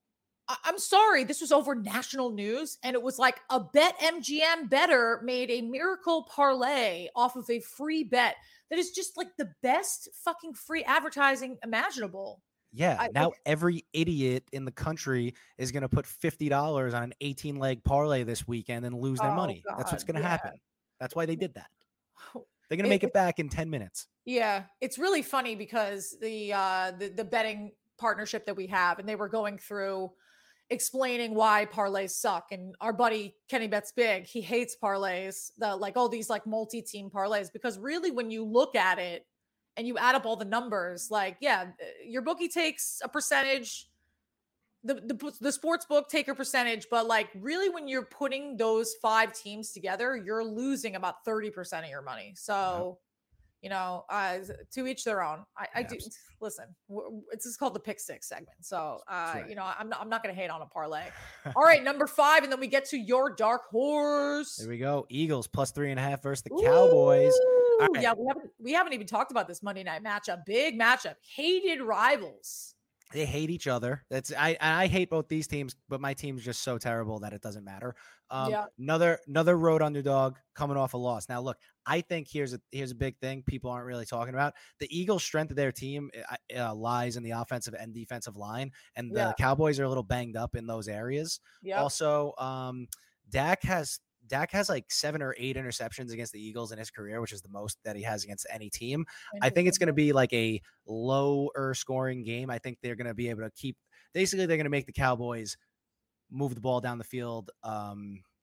I'm sorry, this was over national news, and it was like a BetMGM bettor made a miracle parlay off of a free bet that is just like the best fucking free advertising imaginable. Yeah, I, now like, every idiot in the country is going to put fifty dollars on an eighteen-leg parlay this weekend and lose their oh money. God, That's what's going to yeah. happen. That's why they did that. They're going to make it, it back in ten minutes. Yeah, it's really funny because the uh, the the betting partnership that we have, and they were going through explaining why parlays suck. And our buddy Kenny Bets Big, he hates parlays, the like all these like multi-team parlays, because really when you look at it and you add up all the numbers, like, yeah, your bookie takes a percentage, the, the, the sports book take a percentage, but like really when you're putting those five teams together, you're losing about thirty percent of your money. So, you know, uh, to each their own. I, I do listen. It's just called the Pick Six segment. So, uh, right. you know, I'm not, I'm not going to hate on a parlay. All right, number five, and then we get to your dark horse. There we go. Eagles plus three and a half versus the Ooh, Cowboys. Right. Yeah, we haven't we haven't even talked about this Monday night matchup. Big matchup. Hated rivals. They hate each other. That's I I hate both these teams, but my team's just so terrible that it doesn't matter. Um, yeah. Another another road underdog coming off a loss. Now, look, I think here's a here's a big thing people aren't really talking about. The Eagles' strength of their team uh, lies in the offensive and defensive line, and the yeah. Cowboys are a little banged up in those areas. Yep. Also, um, Dak has. Dak has like seven or eight interceptions against the Eagles in his career, which is the most that he has against any team. I think it's going to be like a lower scoring game. I think they're going to be able to keep, basically they're going to make the Cowboys move the ball down the field um,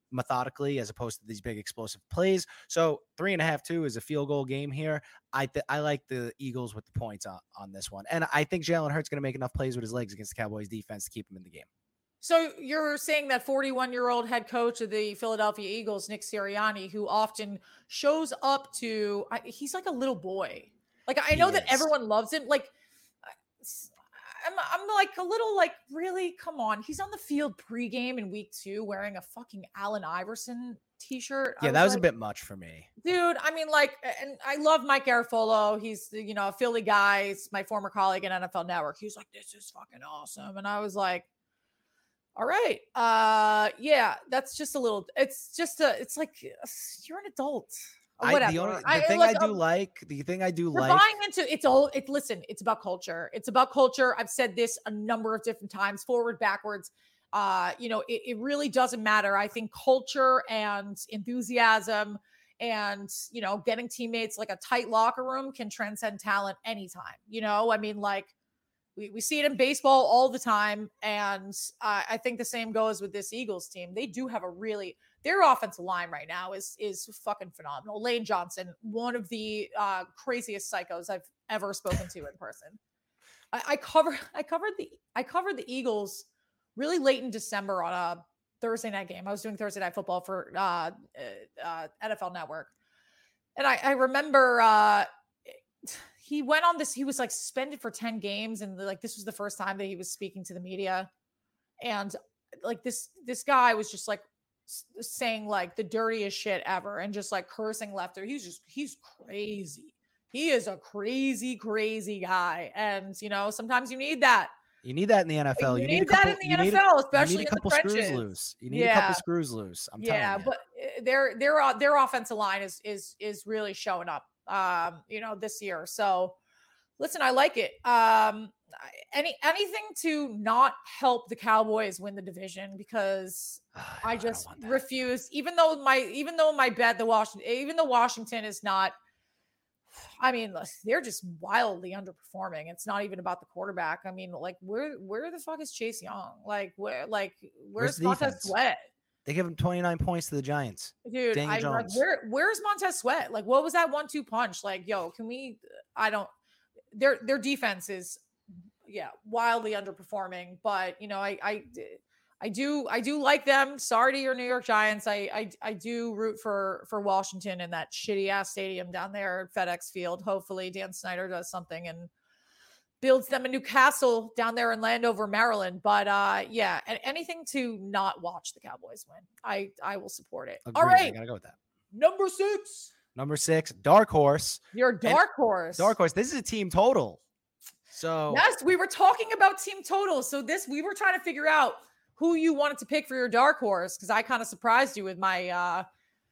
methodically as opposed to these big explosive plays. So three and a half, two is a field goal game here. I th- I like the Eagles with the points on, on this one. And I think Jalen Hurts going to make enough plays with his legs against the Cowboys defense to keep him in the game. So you're saying that forty-one-year-old head coach of the Philadelphia Eagles, Nick Sirianni, who often shows up to, I, he's like a little boy. Like, I know that everyone loves him. Like, I'm, I'm like a little like, really? Come on. He's on the field pregame in week two wearing a fucking Allen Iverson t-shirt. Yeah, that was like, a bit much for me. Dude, I mean, like, and I love Mike Garafolo. He's, you know, a Philly guy. He's my former colleague at N F L Network. He was like, this is fucking awesome. And I was like, all right. Uh, yeah, that's just a little, it's just a, it's like, you're an adult. Whatever. I, the only, the I, thing like, I do um, like, the thing I do We're like. buying into it's all it listen, it's about culture. It's about culture. I've said this a number of different times, forward, backwards. Uh, you know, it, it really doesn't matter. I think culture and enthusiasm and, you know, getting teammates, like a tight locker room, can transcend talent anytime. You know, I mean, like we, we see it in baseball all the time. And uh, I think the same goes with this Eagles team. They do have a really Their offensive line right now is is fucking phenomenal. Lane Johnson, one of the uh, craziest psychos I've ever spoken to in person. I, I cover I covered the I covered the Eagles really late in December on a Thursday night game. I was doing Thursday night football for uh, uh, N F L Network, and I, I remember uh, he went on this. He was like suspended for ten games, and like this was the first time that he was speaking to the media, and like this this guy was just like saying like the dirtiest shit ever and just like cursing left there. He's just, he's crazy. He is a crazy, crazy guy. And, you know, sometimes you need that. You need that in the N F L. You, you need, need that couple, in the N F L, a, especially you need a couple in the screws trenches. loose. You need yeah. a couple screws loose. I'm yeah, telling you. but their their their offensive line is is is really showing up. Um, you know, this year. So listen, I like it. Um, any anything to not help the Cowboys win the division, because I just I refuse. Even though my even though my bet the Washington even though Washington is not. I mean, they're just wildly underperforming. It's not even about the quarterback. I mean, like, where where the fuck is Chase Young? Like, where like where's, where's Montez Sweat? They give him twenty-nine points to the Giants. Dude, Daniel I'm Jones. like, where where's Montez Sweat? Like, what was that one two punch? Like, yo, can we? I don't. Their their defense is, yeah, wildly underperforming. But you know, I I. I do, I do like them. Sorry to your New York Giants. I, I, I do root for, for Washington and that shitty ass stadium down there at FedEx Field. Hopefully Dan Snyder does something and builds them a new castle down there in Landover, Maryland. But uh, yeah, anything to not watch the Cowboys win, I, I will support it. Agreed. All right, I gotta go with that. Number six. Number six, dark horse. Your dark and horse. Dark horse. This is a team total. So yes, we were talking about team total. So this, we were trying to figure out who you wanted to pick for your dark horse, because I kind of surprised you with my uh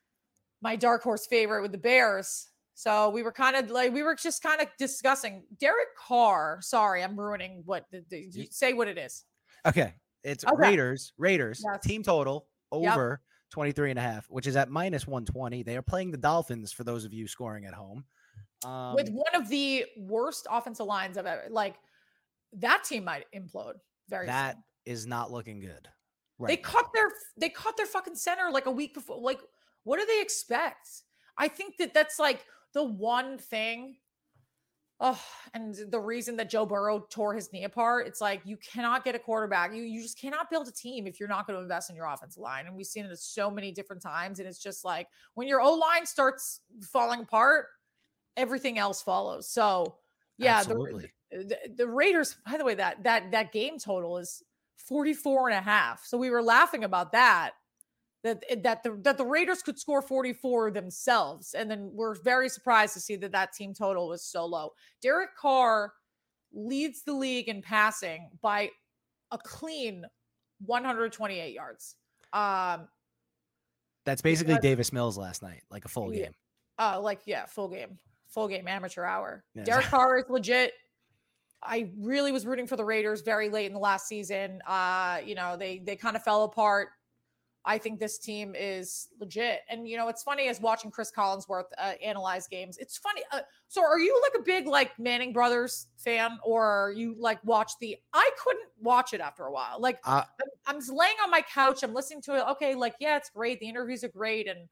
my dark horse favorite with the Bears. So we were kind of like we were just kind of discussing Derek Carr. Sorry, I'm ruining what the, the you say what it is. Okay, it's okay. Raiders. Raiders yes. Team total over yep. twenty-three and a half, which is at minus one twenty. They are playing the Dolphins for those of you scoring at home. Um, with one of the worst offensive lines I've ever like. That team might implode very that. soon. Is not looking good. Right they now. cut their they cut their fucking center like a week before. Like, what do they expect? I think that that's like the one thing. Oh, and the reason that Joe Burrow tore his knee apart. It's like you cannot get a quarterback. You you just cannot build a team if you're not going to invest in your offensive line. And we've seen it so many different times. And it's just like when your O line starts falling apart, everything else follows. So yeah, the, the the Raiders. By the way, that that that game total is forty-four and a half. So we were laughing about that, that, that the, that the Raiders could score forty-four themselves. And then we're very surprised to see that that team total was so low. Derek Carr leads the league in passing by a clean one hundred twenty-eight yards. Um, That's basically uh, Davis Mills last night, like a full yeah. game. Uh, like, yeah, full game, full game, amateur hour. Yeah. Derek Carr is legit. I really was rooting for the Raiders very late in the last season. Uh, you know, they they kind of fell apart I think this team is legit. And, you know, it's funny as watching Chris Collinsworth uh, analyze games. It's funny. Uh, so are you like a big like Manning Brothers fan, or you like watch the, I couldn't watch it after a while. Like uh, I'm, I'm just laying on my couch. I'm listening to it. Okay. Like, yeah, it's great. The interviews are great. And,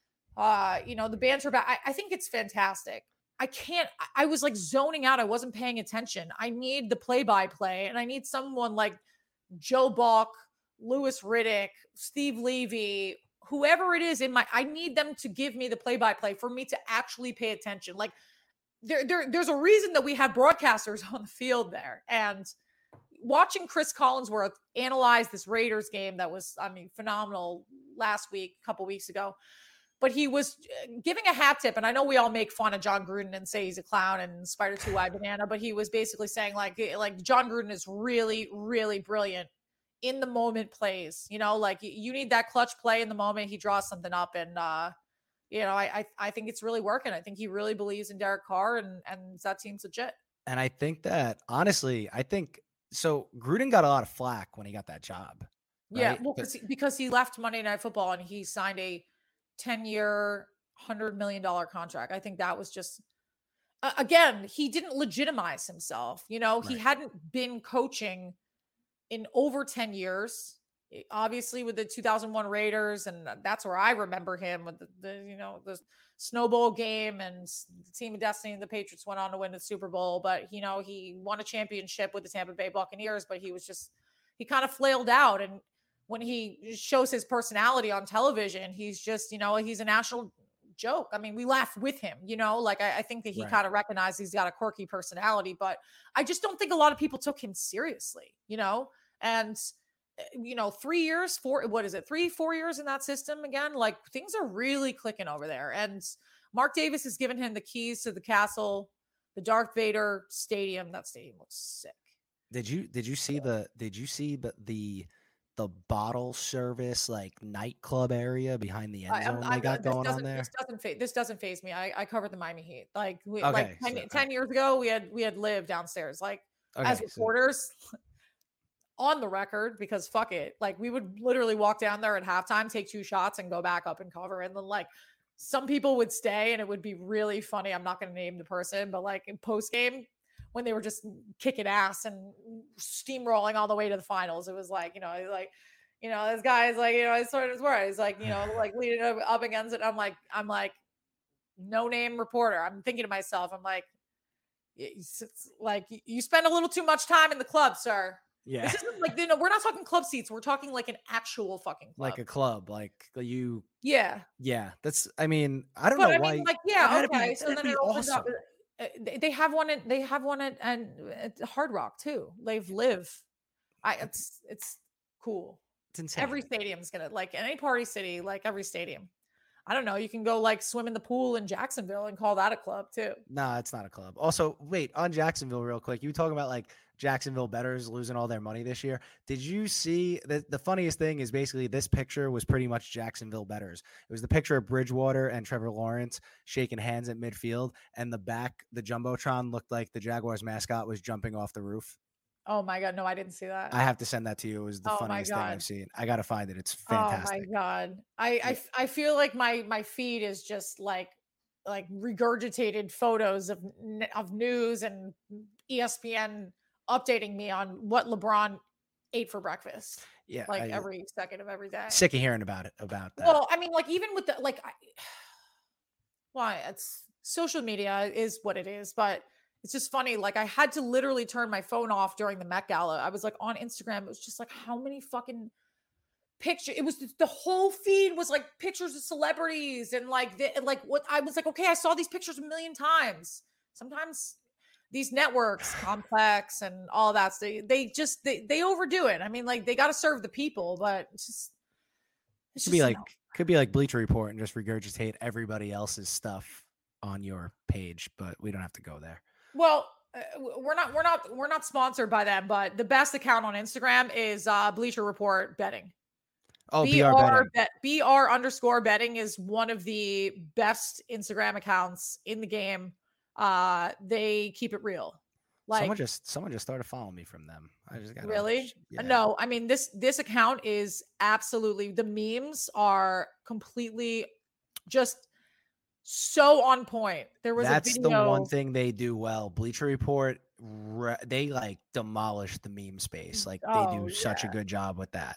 uh, you know, the banter back. I, I think it's fantastic. I can't, I was like zoning out. I wasn't paying attention. I need the play by play, and I need someone like Joe Buck, Louis Riddick, Steve Levy, whoever it is in my, I need them to give me the play-by-play for me to actually pay attention. Like there, there, there's a reason that we have broadcasters on the field there. And watching Chris Collinsworth analyze this Raiders game that was, I mean, phenomenal last week, a couple weeks ago, but he was giving a hat tip. And I know we all make fun of John Gruden and say he's a clown and Spider two Y banana, but he was basically saying like, like John Gruden is really, really brilliant in the moment plays, you know, like you need that clutch play in the moment. He draws something up, and uh, you know, I, I I think it's really working. I think he really believes in Derek Carr, and and that team's legit. And I think that honestly, I think so. Gruden got a lot of flack when he got that job. Right? Yeah, well, because he, because he left Monday Night Football and he signed a ten-year, hundred million dollar contract. I think that was just uh, again, he didn't legitimize himself. You know, right. He hadn't been coaching in over ten years, obviously with the two thousand one Raiders. And that's where I remember him with the, the you know, the Snow Bowl game and the Team of Destiny, and the Patriots went on to win the Super Bowl. But, you know, he won a championship with the Tampa Bay Buccaneers, but he was just, he kind of flailed out. And when he shows his personality on television, he's just, you know, he's a national joke. I mean, we laugh with him, you know, like I, I think that he right. kind of recognized he's got a quirky personality, but I just don't think a lot of people took him seriously, you know. And, you know, three years, four, what is it? Three, four years in that system again, like things are really clicking over there. And Mark Davis has given him the keys to the castle, the Darth Vader stadium. That stadium looks sick. Did you, did you see the, did you see the, the, the bottle service, like nightclub area behind the end zone I, I, they got this going on there? This doesn't fa- this doesn't faze me. I, I covered the Miami Heat. Like, we, okay, like ten, so, ten years ago, we had, we had lived downstairs, like okay, as reporters. So. On the record, because fuck it, like we would literally walk down there at halftime, take two shots, and go back up and cover. And then like some people would stay, and it would be really funny. I'm not going to name the person, but like in post game when they were just kicking ass and steamrolling all the way to the finals, it was like, you know, like, you know, this guy is like, you know, I sort of swear, he's like, you know, like leading up, up against it. I'm like, I'm like, no name reporter. I'm thinking to myself, I'm like, it's like you spend a little too much time in the club, sir. Yeah. This isn't like, you know, we're not talking club seats. We're talking like an actual fucking club. Like a club, like you. Yeah. Yeah. That's, I mean, I don't but know I why. Mean, like, yeah. Okay. Be, so then it opens awesome. up. They have one at, they have one at, and at Hard Rock too. They've live. I, it's, it's cool. It's insane. Every stadium's going to, like any party city, like every stadium. I don't know. You can go like swim in the pool in Jacksonville and call that a club too. No, nah, it's not a club. Also, wait, on Jacksonville real quick. You were talking about like Jacksonville bettors losing all their money this year. Did you see the, the funniest thing is basically this picture was pretty much Jacksonville bettors. It was the picture of Bridgewater and Trevor Lawrence shaking hands at midfield, and the back, the Jumbotron looked like the Jaguars mascot was jumping off the roof. Oh my God. No, I didn't see that. I have to send that to you. It was the oh funniest thing I've seen. I got to find it. It's fantastic. Oh my God. I, I, I feel like my, my feed is just like, like regurgitated photos of, of news and E S P N updating me on what LeBron ate for breakfast. Yeah. Like I, every second of every day. Sick of hearing about it, about that. Well, I mean, like even with the, like, I, why well, it's social media is what it is, but it's just funny. Like I had to literally turn my phone off during the Met Gala. I was like on Instagram. It was just like, how many fucking pictures? It was the whole feed was like pictures of celebrities and like, the, like what I was like, okay, I saw these pictures a million times. Sometimes these networks, Complex and all that, they, they just, they, they overdo it. I mean, like they got to serve the people, but it's just, it's could just, be like, could be like Bleacher Report and just regurgitate everybody else's stuff on your page, but we don't have to go there. Well, uh, we're not, we're not, we're not sponsored by them, but the best account on Instagram is uh, Bleacher Report betting. Oh, B R betting. Bet, B R underscore betting is one of the best Instagram accounts in the game. Uh, they keep it real. Like someone just someone just started following me from them. I just got really yeah. no. I mean this this account is absolutely, the memes are completely just so on point. There was That's a video. the one thing they do well. Bleacher Report, re- they like demolish the meme space. Like they Oh, do such a yeah. good job with that.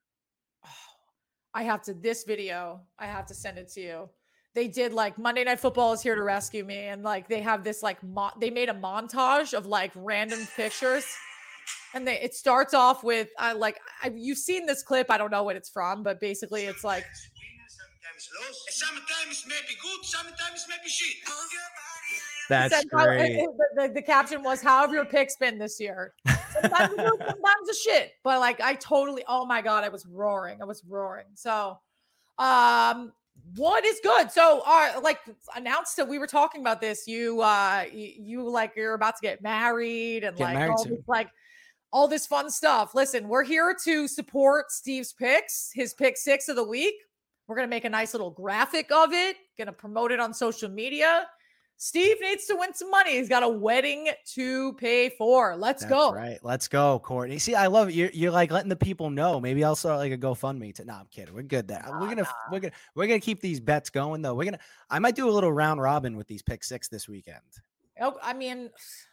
I have to, this video, I have to send it to you. They did like Monday Night Football is here to rescue me. And like, they have this like, mo- they made a montage of like random pictures. And they, it starts off with uh, like, I, you've seen this clip. I don't know what it's from, but basically it's like, sometimes maybe good, sometimes maybe shit. That's said, how- great. it- it- the, the, the caption was, how have your picks been this year? Sometimes good, sometimes a shit. But like, I totally, oh my God, I was roaring. I was roaring. So, um, what is good? So, uh, like announced that we were talking about this. You, uh, you, you like you're about to get married and Get like married all soon. this, like all this fun stuff. Listen, we're here to support Steve's picks, his pick six of the week. We're gonna make a nice little graphic of it. Gonna promote it on social media. Steve needs to win some money. He's got a wedding to pay for. Let's That's go. right. Let's go, Courtney. See, I love it. You're, you're like letting the people know. Maybe I'll start like a GoFundMe. To, no, I'm kidding. We're good there. Nah, we're gonna nah. we're gonna we're gonna keep these bets going though. We're gonna. I might do a little round robin with these pick six this weekend. Oh, I mean,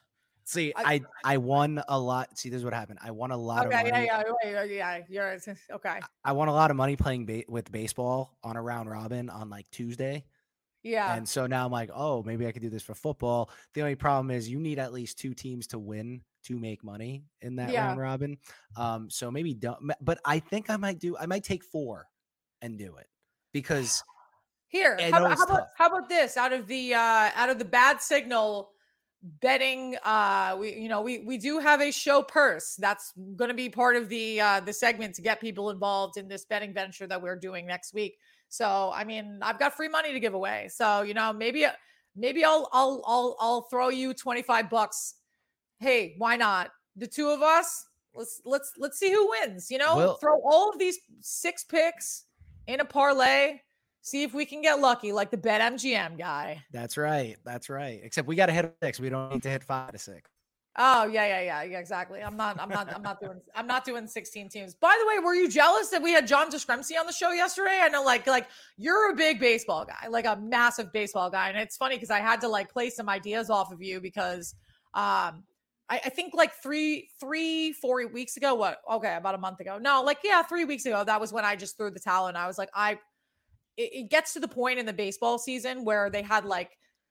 See, I- I I won a lot. See, this is what happened. I won a lot okay, of money. yeah, yeah, yeah, yeah. You're okay. I won a lot of money playing ba- with baseball on a round robin on like Tuesday. Yeah. And so now I'm like, oh, maybe I could do this for football. The only problem is you need at least two teams to win to make money in that Yeah. round robin. Um, so maybe don't, but I think I might do, I might take four and do it because Here, I how, know about, it's how about tough. how about this? Out of the uh out of the bad signal betting, uh we you know, we we do have a show purse. That's going to be part of the uh the segment to get people involved in this betting venture that we're doing next week. So, I mean, I've got free money to give away. So, you know, maybe maybe I'll I'll I'll I'll throw you twenty-five bucks. Hey, why not? The two of us, let's let's let's see who wins, you know? Well- throw all of these six picks in a parlay. See if we can get lucky like the BetMGM guy. That's right. That's right. Except we got to hit six. We don't need to hit five to six. Oh, yeah, yeah, yeah, yeah, exactly. I'm not, I'm not, I'm not doing, I'm not doing sixteen teams. By the way, were you jealous that we had John Descremsey on the show yesterday? I know, like, like you're a big baseball guy, like a massive baseball guy, and it's funny because I had to like play some ideas off of you because, um, I, I think like three, three, four weeks ago, what? Okay, about a month ago. No, like yeah, three weeks ago. That was when I just threw the towel, and I was like, I. It, it gets to the point in the baseball season where they had like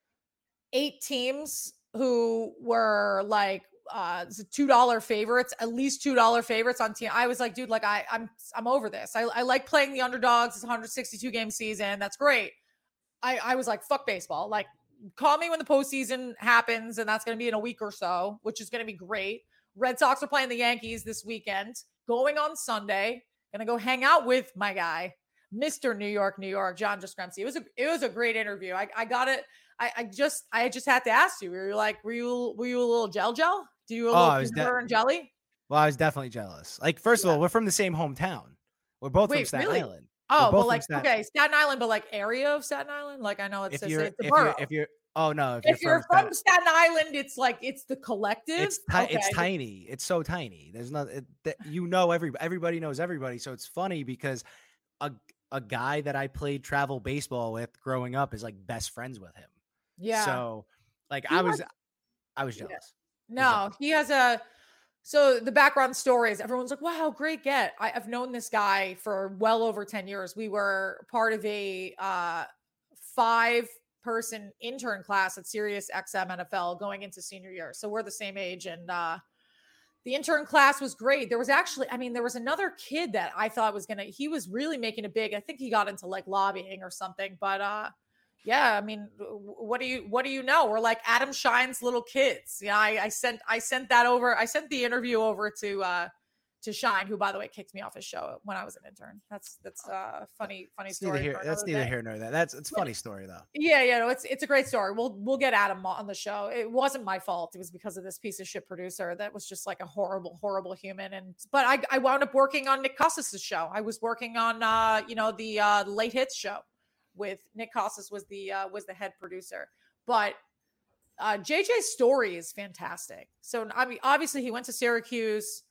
eight teams who were like uh two dollar favorites, at least two dollar favorites on team. I was like, dude, like I I'm I'm over this. I, I like playing the underdogs. It's a one hundred sixty-two game season. That's great. I, I was like, fuck baseball. Like, call me when the postseason happens, and that's gonna be in a week or so, which is gonna be great. Red Sox are playing the Yankees this weekend, going on Sunday. Gonna go hang out with my guy, Mister New York, New York, John Descremsey. It was a it was a great interview. I, I got it. I, I just I just had to ask you. Were you like, were you were you a little gel gel? Do you a Oh, little I was peanut de- butter and jelly? Well, I was definitely jealous. Like, first Yeah. of all, we're from the same hometown. We're both from Wait, Staten really? Island. Oh, both but from like Staten- okay, Staten Island, but like area of Staten Island. Like I know it's If it's, you're, it's a if borough. you're, if you're, oh no, if, if you're, you're from, from Staten, Staten Island, it's like it's the collective. it's ti- it's Okay. tiny. It's so tiny. There's not, it, that you know, every everybody knows everybody. So it's funny because a a guy that I played travel baseball with growing up is like best friends with him. Yeah. So like He I was, was- I was Yeah. jealous. No, he has a. So the background story is everyone's like, wow, great get. I, I've known this guy for well over ten years. We were part of a uh, five person intern class at Sirius X M N F L going into senior year. So we're the same age. And uh, the intern class was great. There was actually, I mean, there was another kid that I thought was going to, he was really making it big. I think he got into like lobbying or something, but uh, yeah, I mean, w- what do you, what do you know? We're like Adam Shine's little kids. Yeah. I, I sent, I sent that over. I sent the interview over to, uh, to Shine, who by the way, kicked me off his show when I was an intern. That's, that's a funny, funny That's neither story. here. for That's another neither day. here nor there. That's it's a funny story though. Yeah, yeah, no, it's it's a great story. We'll we'll get Adam on the show. It wasn't my fault. It was because of this piece of shit producer that was just like a horrible, horrible human. And but I I wound up working on Nick Costas' show. I was working on uh you know the uh Late Hits show with Nick Costas was the uh was the head producer. But uh, J J's story is fantastic. So, I mean, obviously he went to Syracuse.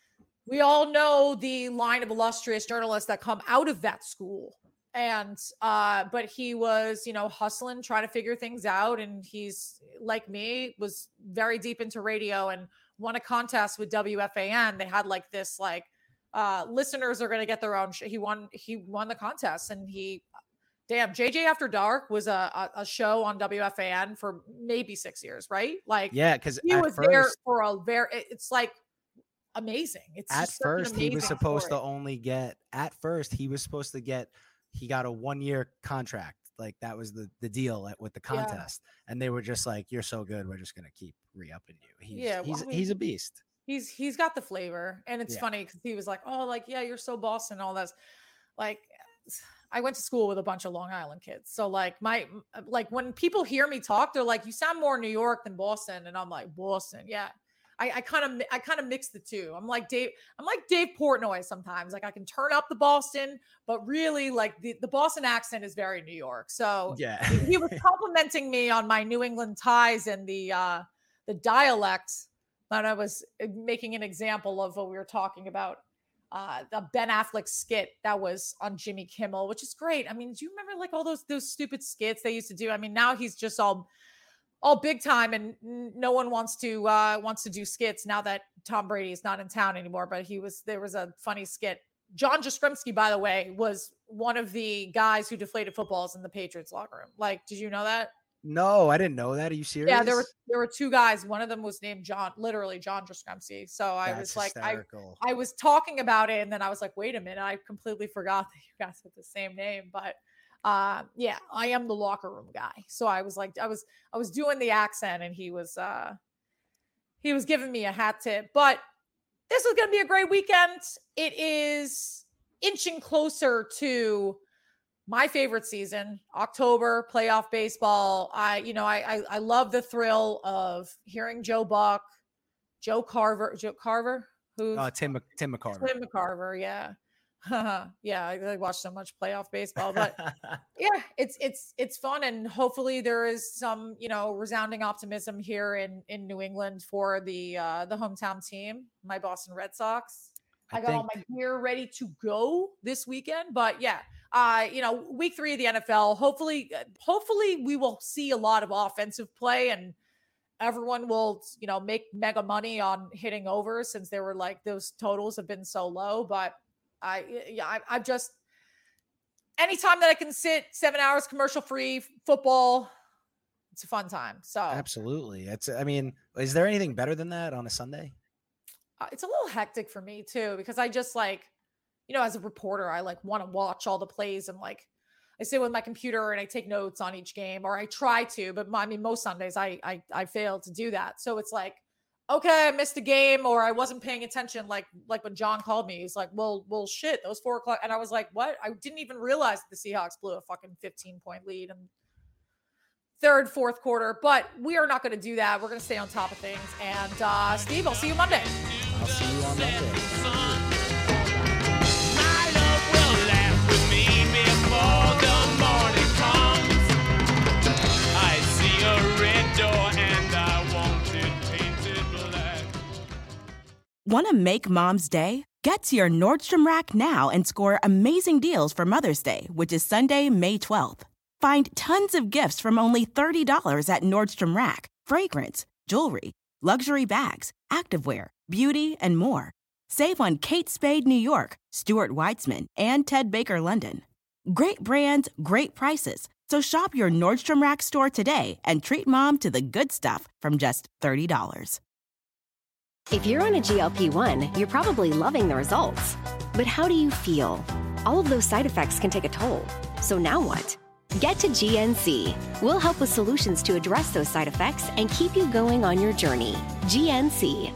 We all know the line of illustrious journalists that come out of that school. And, uh, but he was, you know, hustling, trying to figure things out. And he's like me, was very deep into radio and won a contest with W F A N. They had like this, like, uh, listeners are going to get their own. Sh- he won, he won the contest, and he, damn, J J After Dark was a, a, a show on W F A N for maybe six years, right? Like, yeah, because he was first, there for a very, it's like, amazing. It's at first he was supposed story. to only get at first he was supposed to get he got a one-year contract. Like that was the the deal at, with the contest. Yeah. And they were just like, you're so good, we're just gonna keep re-upping you. He's yeah, well, he's I mean, he's a beast. He's he's got the flavor. And it's yeah. funny because he was like, oh, like, yeah, you're so Boston, all this. Like, I went to school with a bunch of Long Island kids. So like my like when people hear me talk, they're like, you sound more New York than Boston. And I'm like, Boston, yeah. I kind of, I kind of mix the two. I'm like Dave, I'm like Dave Portnoy sometimes. Like I can turn up the Boston, but really like the, the Boston accent is very New York. So yeah, he, he was complimenting me on my New England ties and the, uh, the dialect. And I was making an example of what we were talking about, uh, the Ben Affleck skit that was on Jimmy Kimmel, which is great. I mean, do you remember like all those, those stupid skits they used to do? I mean, now he's just all, all big time, and no one wants to uh wants to do skits now that Tom Brady is not in town anymore. But he was there was a funny skit. John Jastrzemski, by the way, was one of the guys who deflated footballs in the Patriots locker room. Like, did you know that? No, I didn't know that. Are you serious? Yeah, there were there were two guys. One of them was named John, literally John Jastrzemski. So I That's was like, I, hysterical. I was talking about it, and then I was like, wait a minute, I completely forgot that you guys had the same name. But Uh, yeah, I am the locker room guy. So I was like, I was, I was doing the accent, and he was, uh, he was giving me a hat tip. But this is going to be a great weekend. It is inching closer to my favorite season, October playoff baseball. I, you know, I, I, I love the thrill of hearing Joe Buck, Joe Carver, Joe Carver, who's uh, Tim, Tim McCarver, Tim McCarver. Yeah. yeah, I, I watch so much playoff baseball, but yeah, it's it's it's fun, and hopefully there is some, you know, resounding optimism here in in New England for the uh the hometown team, my Boston Red Sox. I, I got think... all my gear ready to go this weekend, but yeah, uh, you know, week three of the N F L. Hopefully, hopefully we will see a lot of offensive play, and everyone will, you know, make mega money on hitting over, since there were like those totals have been so low, but. I, yeah, I, I've just, anytime that I can sit seven hours commercial free football, it's a fun time. So absolutely. It's, I mean, is there anything better than that on a Sunday? Uh, it's a little hectic for me too, because I just like, you know, as a reporter, I like want to watch all the plays, and like, I sit with my computer and I take notes on each game, or I try to, but my, I mean, most Sundays I, I, I fail to do that. So it's like, okay, I missed a game, or I wasn't paying attention. Like, like when John called me, he's like, well, well, shit, those four o'clock. And I was like, what? I didn't even realize the Seahawks blew a fucking fifteen point lead in third, fourth quarter, but we are not going to do that. We're going to stay on top of things. And uh, Steve, I'll see you Monday. I'll see you on Monday. My love will laugh with me before the morning comes. I see a red door and I want it painted black. Want to make Mom's Day? Get to your Nordstrom Rack now and score amazing deals for Mother's Day, which is Sunday, May twelfth. Find tons of gifts from only thirty dollars at Nordstrom Rack. Fragrance, jewelry, luxury bags, activewear, beauty, and more. Save on Kate Spade New York, Stuart Weitzman, and Ted Baker London. Great brands, great prices. So shop your Nordstrom Rack store today and treat Mom to the good stuff from just thirty dollars. If you're on a G L P one, you're probably loving the results. But how do you feel? All of those side effects can take a toll. So now what? Get to G N C. We'll help with solutions to address those side effects and keep you going on your journey. G N C.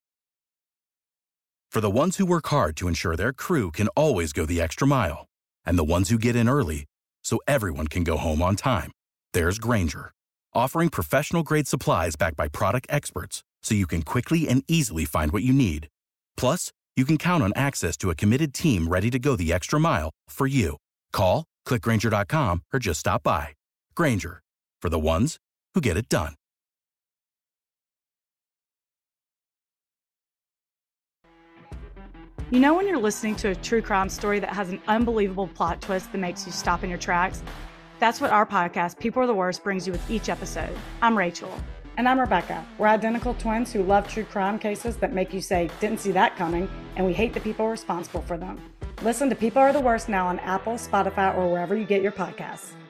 For the ones who work hard to ensure their crew can always go the extra mile, and the ones who get in early so everyone can go home on time, there's Grainger, offering professional-grade supplies backed by product experts so you can quickly and easily find what you need. Plus, you can count on access to a committed team ready to go the extra mile for you. Call, click Grainger dot com, or just stop by. Grainger, for the ones who get it done. You know when you're listening to a true crime story that has an unbelievable plot twist that makes you stop in your tracks? That's what our podcast, People Are the Worst, brings you with each episode. I'm Rachel. And I'm Rebecca. We're identical twins who love true crime cases that make you say, didn't see that coming, and we hate the people responsible for them. Listen to People Are the Worst now on Apple, Spotify, or wherever you get your podcasts.